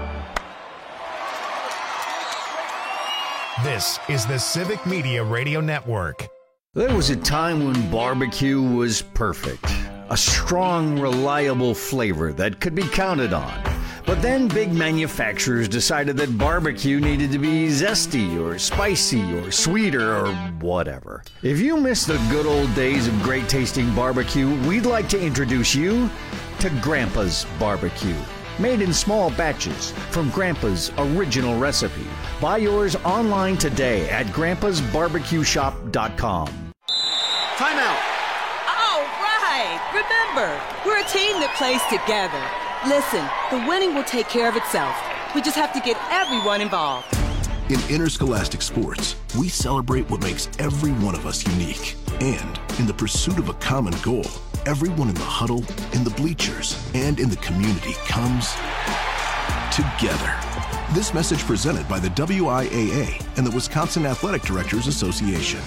This is the Civic Media Radio Network. There was a time when barbecue was perfect. A strong, reliable flavor that could be counted on. But then big manufacturers decided that barbecue needed to be zesty or spicy or sweeter or whatever. If you miss the good old days of great tasting barbecue, we'd like to introduce you to Grandpa's Barbecue. Made in small batches from Grandpa's original recipe. Buy yours online today at grandpas barbecue shop dot com. Time out. All right. Remember, we're a team that plays together. Listen, the winning will take care of itself. We just have to get everyone involved. In interscholastic sports, we celebrate what makes every one of us unique. And in the pursuit of a common goal, everyone in the huddle, in the bleachers, and in the community comes together. This message presented by the W I A A and the Wisconsin Athletic Directors Association.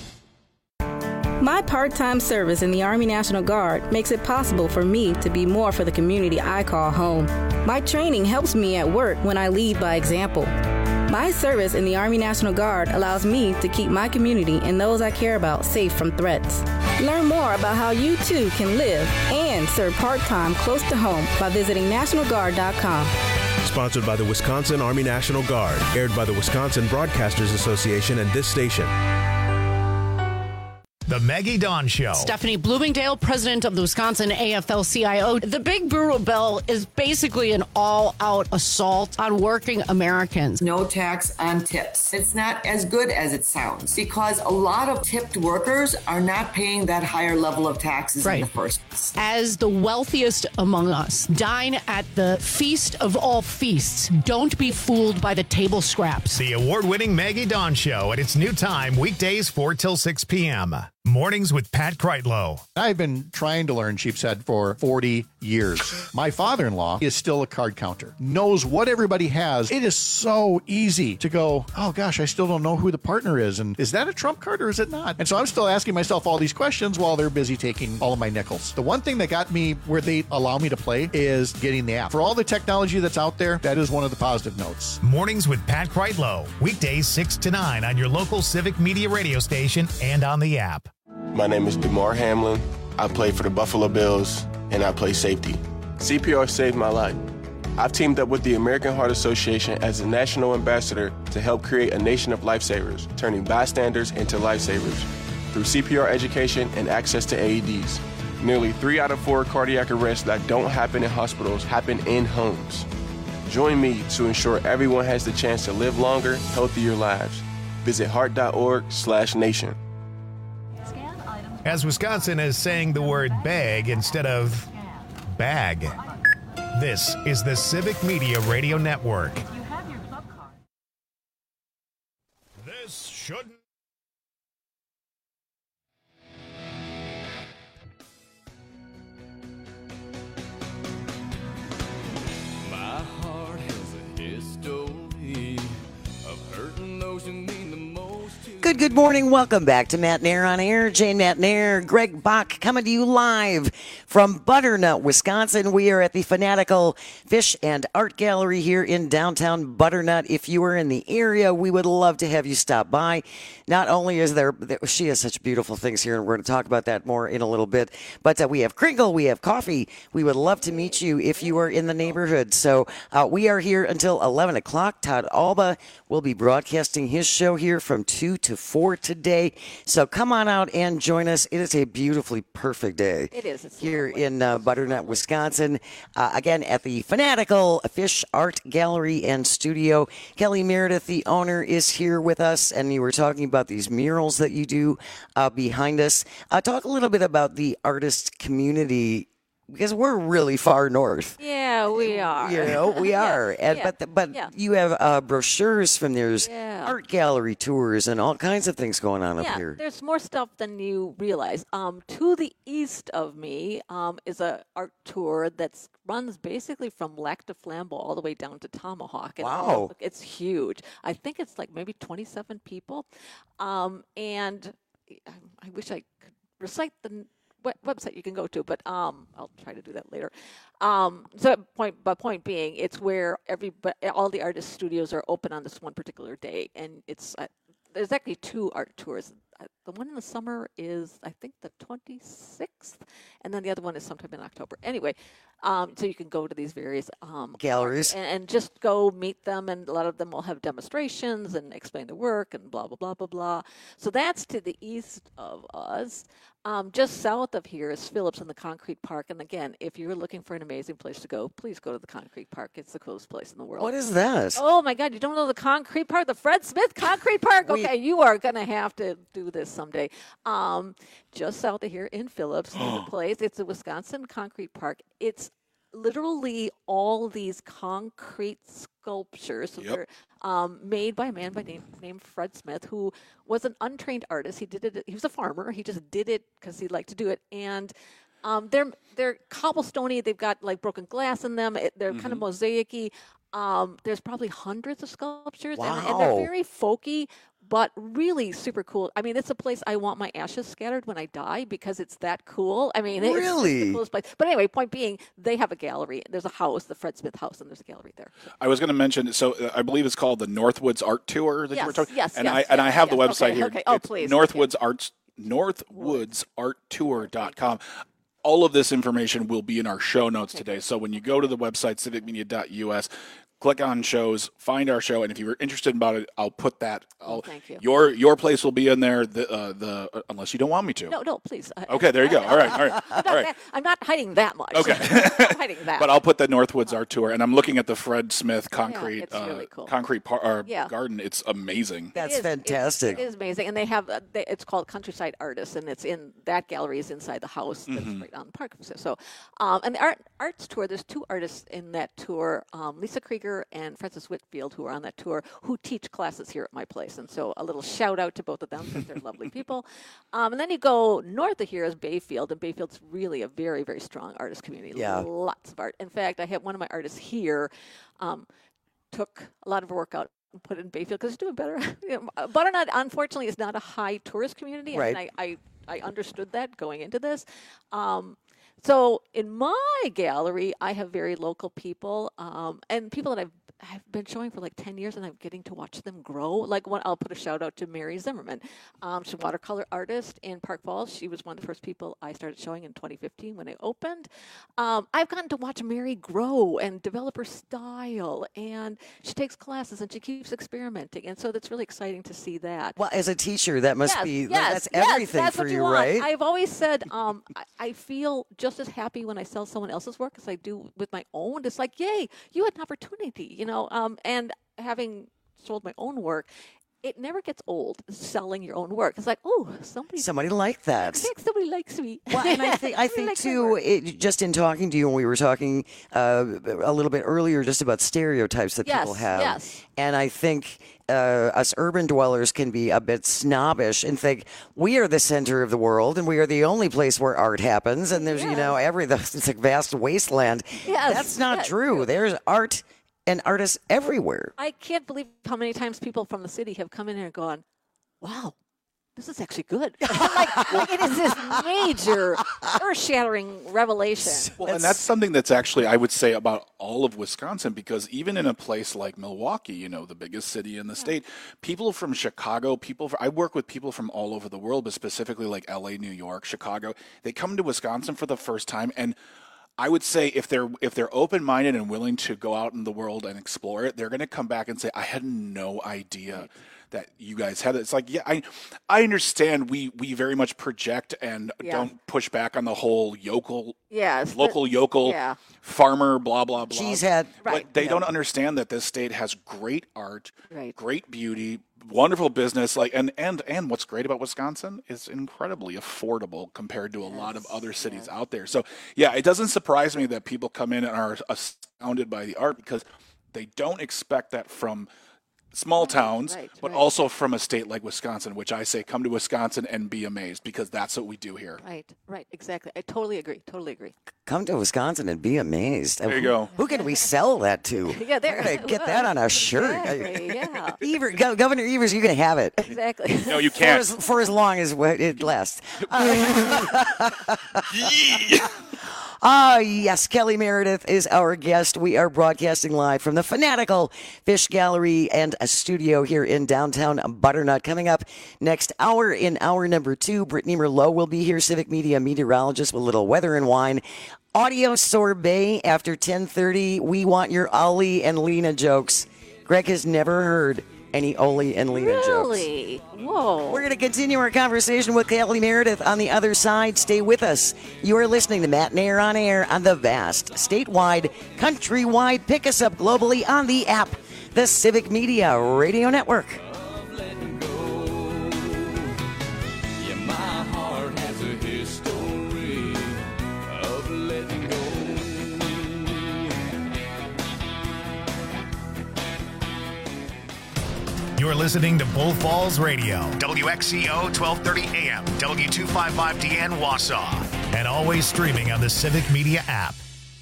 My part-time service in the Army National Guard makes it possible for me to be more for the community I call home. My training helps me at work when I lead by example. My service in the Army National Guard allows me to keep my community and those I care about safe from threats. Learn more about how you too can live and serve part-time close to home by visiting national guard dot com. Sponsored by the Wisconsin Army National Guard, aired by the Wisconsin Broadcasters Association and this station. The Maggie Dawn Show. Stephanie Bloomingdale, president of the Wisconsin A F L C I O. The Big Brutal Bill is basically an all-out assault on working Americans. No tax on tips. It's not as good as it sounds because a lot of tipped workers are not paying that higher level of taxes Right. in the first place. As the wealthiest among us, dine at the feast of all feasts. Don't be fooled by the table scraps. The award-winning Maggie Dawn Show at its new time, weekdays four till six p.m. Mornings with Pat Kreitlow. I've been trying to learn sheep's head for forty years. My father-in-law is still a card counter, knows what everybody has. It is so easy to go, oh gosh, I still don't know who the partner is. And is that a trump card or is it not? And so I'm still asking myself all these questions while they're busy taking all of my nickels. The one thing that got me where they allow me to play is getting the app. For all the technology that's out there, that is one of the positive notes. Mornings with Pat Kreitlow. Weekdays six to nine on your local Civic Media radio station and on the app. My name is DeMar Hamlin. I play for the Buffalo Bills, and I play safety. C P R saved my life. I've teamed up with the American Heart Association as a national ambassador to help create a nation of lifesavers, turning bystanders into lifesavers through C P R education and access to A E Ds. Nearly three out of four cardiac arrests that don't happen in hospitals happen in homes. Join me to ensure everyone has the chance to live longer, healthier lives. Visit heart.org slash nation. As Wisconsin is saying the word bag instead of bag. This is the Civic Media Radio Network. This shouldn't. My heart has a history of hurting those who mean the most to Good, good morning. Welcome back to Matt Nair on Air. Jane Matt Nair, Greg Bach coming to you live from Butternut, Wisconsin. We are at the Fanatical Fish and Art Gallery here in downtown Butternut. If you are in the area, we would love to have you stop by. Not only is there, she has such beautiful things here, and we're going to talk about that more in a little bit, but uh, we have Kringle, we have coffee. We would love to meet you if you are in the neighborhood. So uh, we are here until eleven o'clock. Todd Alba will be broadcasting his show here from two to four today. So come on out and join us. It is a beautifully perfect day. It is. It's here in uh, Butternut, Wisconsin. Uh, again, at the Fanatical Fish Art Gallery and Studio. Kelly Meredith, the owner, is here with us, and you were talking about these murals that you do uh, behind us. Uh, talk a little bit about the artist community, because we're really far north. Yeah, we are. You know, we are. Yeah, and, yeah, but the, but yeah. you have uh, brochures from there's Yeah. art gallery tours and all kinds of things going on yeah, up here. there's more stuff than you realize. Um, to the east of me um, is a art tour that runs basically from Lac de Flambeau all the way down to Tomahawk. And Wow. It's huge. I think it's like maybe twenty-seven people. Um, and I, I wish I could recite the what website you can go to, but um, I'll try to do that later. Um, so point, but point being, it's where every all the artist studios are open on this one particular day, and it's uh, there's actually two art tours. Uh, the one in the summer is I think the twenty-sixth, and then the other one is sometime in October. Anyway, um, so you can go to these various um, Galleries. and, and just go meet them, and a lot of them will have demonstrations and explain their work and blah blah blah blah blah. So that's to the east of us. Um, just south of here is Phillips and the Concrete Park. And again, if you're looking for an amazing place to go, please go to the Concrete Park. It's the coolest place in the world. What is that? Oh my God, you don't know the Concrete Park, the Fred Smith Concrete Park? Okay, you are gonna have to do this someday. Um, just south of here in Phillips, there's a place. It's the Wisconsin Concrete Park. It's literally all these concrete sculptures. So Yep. they're um, made by a man by name named Fred Smith, who was an untrained artist. He did it. He was a farmer. He just did it because he liked to do it. And um, they're they're cobblestoney. They've got like broken glass in them. It, they're kind of mosaicy. Um, there's probably hundreds of sculptures, and, and they're Wow. very folky, but really super cool. I mean, it's a place I want my ashes scattered when I die because it's that cool. I mean, it's just Really? the coolest place. But anyway, point being, they have a gallery. There's a house, the Fred Smith house, and there's a gallery there. I was going to mention, so uh, I believe it's called the Northwoods Art Tour that you were Yes, talking. yes, and yes, I and I yes, have the yes. website Okay, here. okay. Oh, It's please. Northwoods Arts Northwoods Art Tour dot com. All of this information will be in our show notes today. So when you go to the website civic media dot U S, click on shows, find our show, and if you're interested about it, I'll put that. I'll, thank you. Your your place will be in there. The uh, the uh, unless you don't want me to. No, no, please. I- Okay, there you go. All right, all right, I'm not, all right. that- I'm not hiding that much. Okay. I'm not hiding that. But I'll put the Northwoods Art Tour, and I'm looking at the Fred Smith concrete it's really uh, cool. concrete par- uh, Yeah. garden. It's amazing. That's It is- fantastic. It is amazing, and they have uh, they, it's called Countryside Artists, and it's in that gallery is inside the house that's Mhm. right on the park. So, um, and the art arts tour, there's two artists in that tour, um, Lisa Krieger and Frances Whitfield, who are on that tour, who teach classes here at my place, and so a little shout out to both of them because they're lovely people. Um, and then you go north of here is Bayfield, and Bayfield's really a very very strong artist community. Yeah. Lots of art. In fact, I have one of my artists here. Um, took a lot of work out and put it in Bayfield because it's doing better. You know, Butternut, unfortunately, is not a high tourist community, Right. and I, I, I understood that going into this. Um, so in my gallery, I have very local people um, and people that I've I've been showing for like ten years, and I'm getting to watch them grow. Like one, I'll put a shout out to Mary Zimmerman. Um, she's a watercolor artist in Park Falls. She was one of the first people I started showing in twenty fifteen when I opened. Um, I've gotten to watch Mary grow and develop her style, and she takes classes and she keeps experimenting, and so that's really exciting to see that. Well, as a teacher, that must yes, be yes, that's yes, everything that's for what you, you want. right? I've always said um, I, I feel just as happy when I sell someone else's work as I do with my own. It's like, yay, you had an opportunity, you know. Um, and having sold my own work, it never gets old selling your own work. It's like, oh, somebody Somebody liked that. somebody likes me. Well, and I think I Somebody think likes my too. It, just in talking to you, when we were talking uh, a little bit earlier, just about stereotypes that people Yes, have, yes. and I think uh, us urban dwellers can be a bit snobbish and think we are the center of the world and we are the only place where art happens, and there's you know every it's a vast wasteland. Yes, That's not yes, true. There's art and artists everywhere. I can't believe how many times people from the city have come in here and gone, wow, this is actually good. like, like it is this major, earth-shattering revelation. Well, and that's something that's actually, I would say, about all of Wisconsin, because even in a place like Milwaukee, you know, the biggest city in the state, people from Chicago, people, I work with people from all over the world, but specifically like L A, New York, Chicago, they come to Wisconsin for the first time, and I would say if they're if they're open-minded and willing to go out in the world and explore it, they're going to come back and say, I had no idea that you guys had it. It's like, yeah, I I understand we, we very much project and Yeah. don't push back on the whole yokel, Yes, local but- yokel, yeah. farmer, blah, blah, blah. Cheesehead. But Right. they Yeah. don't understand that this state has great art, Right. great beauty, wonderful business, like and and and what's great about Wisconsin is incredibly affordable compared to a lot of other cities out there. So yeah, it doesn't surprise me that people come in and are astounded by the art because they don't expect that from small towns, right, but right. also from a state like Wisconsin, which I say come to Wisconsin and be amazed because that's what we do here. Right, right, exactly. I totally agree. Totally agree. Come to Wisconsin and be amazed. There you Who- go. Who can we sell that to? Yeah, there. We're gonna get that on a shirt. Exactly, yeah. Ever, Go- Governor Evers, you can have it. Exactly. No, you For can't. as, for as long as it lasts. Ah, yes, Kelly Meredith is our guest. We are broadcasting live from the Fanatical Fish Gallery and a studio here in downtown Butternut. Coming up next hour, in hour number two, Brittany Merlot will be here, Civic Media meteorologist with a little weather and wine. Audio sorbet after ten thirty. We want your Ollie and Lena jokes. Greg has never heard any Ollie and Lena jokes. Really? Whoa. We're going to continue our conversation with Kelly Meredith on the other side. Stay with us. You are listening to Matt and Air on Air on the vast, statewide, countrywide. Pick us up globally on the app, the Civic Media Radio Network. Yeah, my heart has a history of letting go. listening to Bull Falls Radio, W X C O twelve thirty A M, W two fifty-five D N Wausau, and always streaming on the Civic Media app.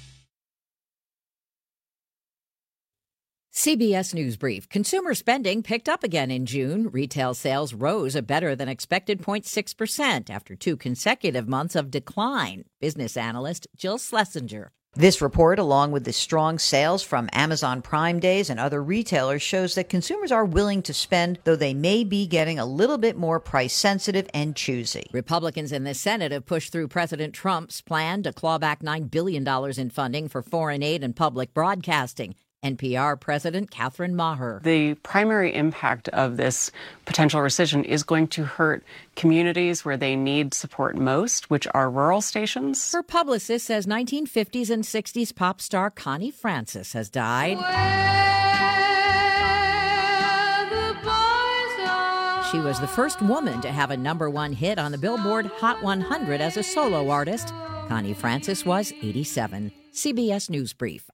C B S News Brief. Consumer spending picked up again in June. Retail sales rose a better than expected zero point six percent after two consecutive months of decline. Business analyst Jill Schlesinger. This report, along with the strong sales from Amazon Prime Days and other retailers, shows that consumers are willing to spend, though they may be getting a little bit more price sensitive and choosy. Republicans in the Senate have pushed through President Trump's plan to claw back nine billion dollars in funding for foreign aid and public broadcasting. N P R President Catherine Maher. The primary impact of this potential rescission is going to hurt communities where they need support most, which are rural stations. Her publicist says nineteen fifties and sixties pop star Connie Francis has died. She was the first woman to have a number one hit on the Billboard Hot one hundred as a solo artist. Connie Francis was eighty-seven. C B S News Brief.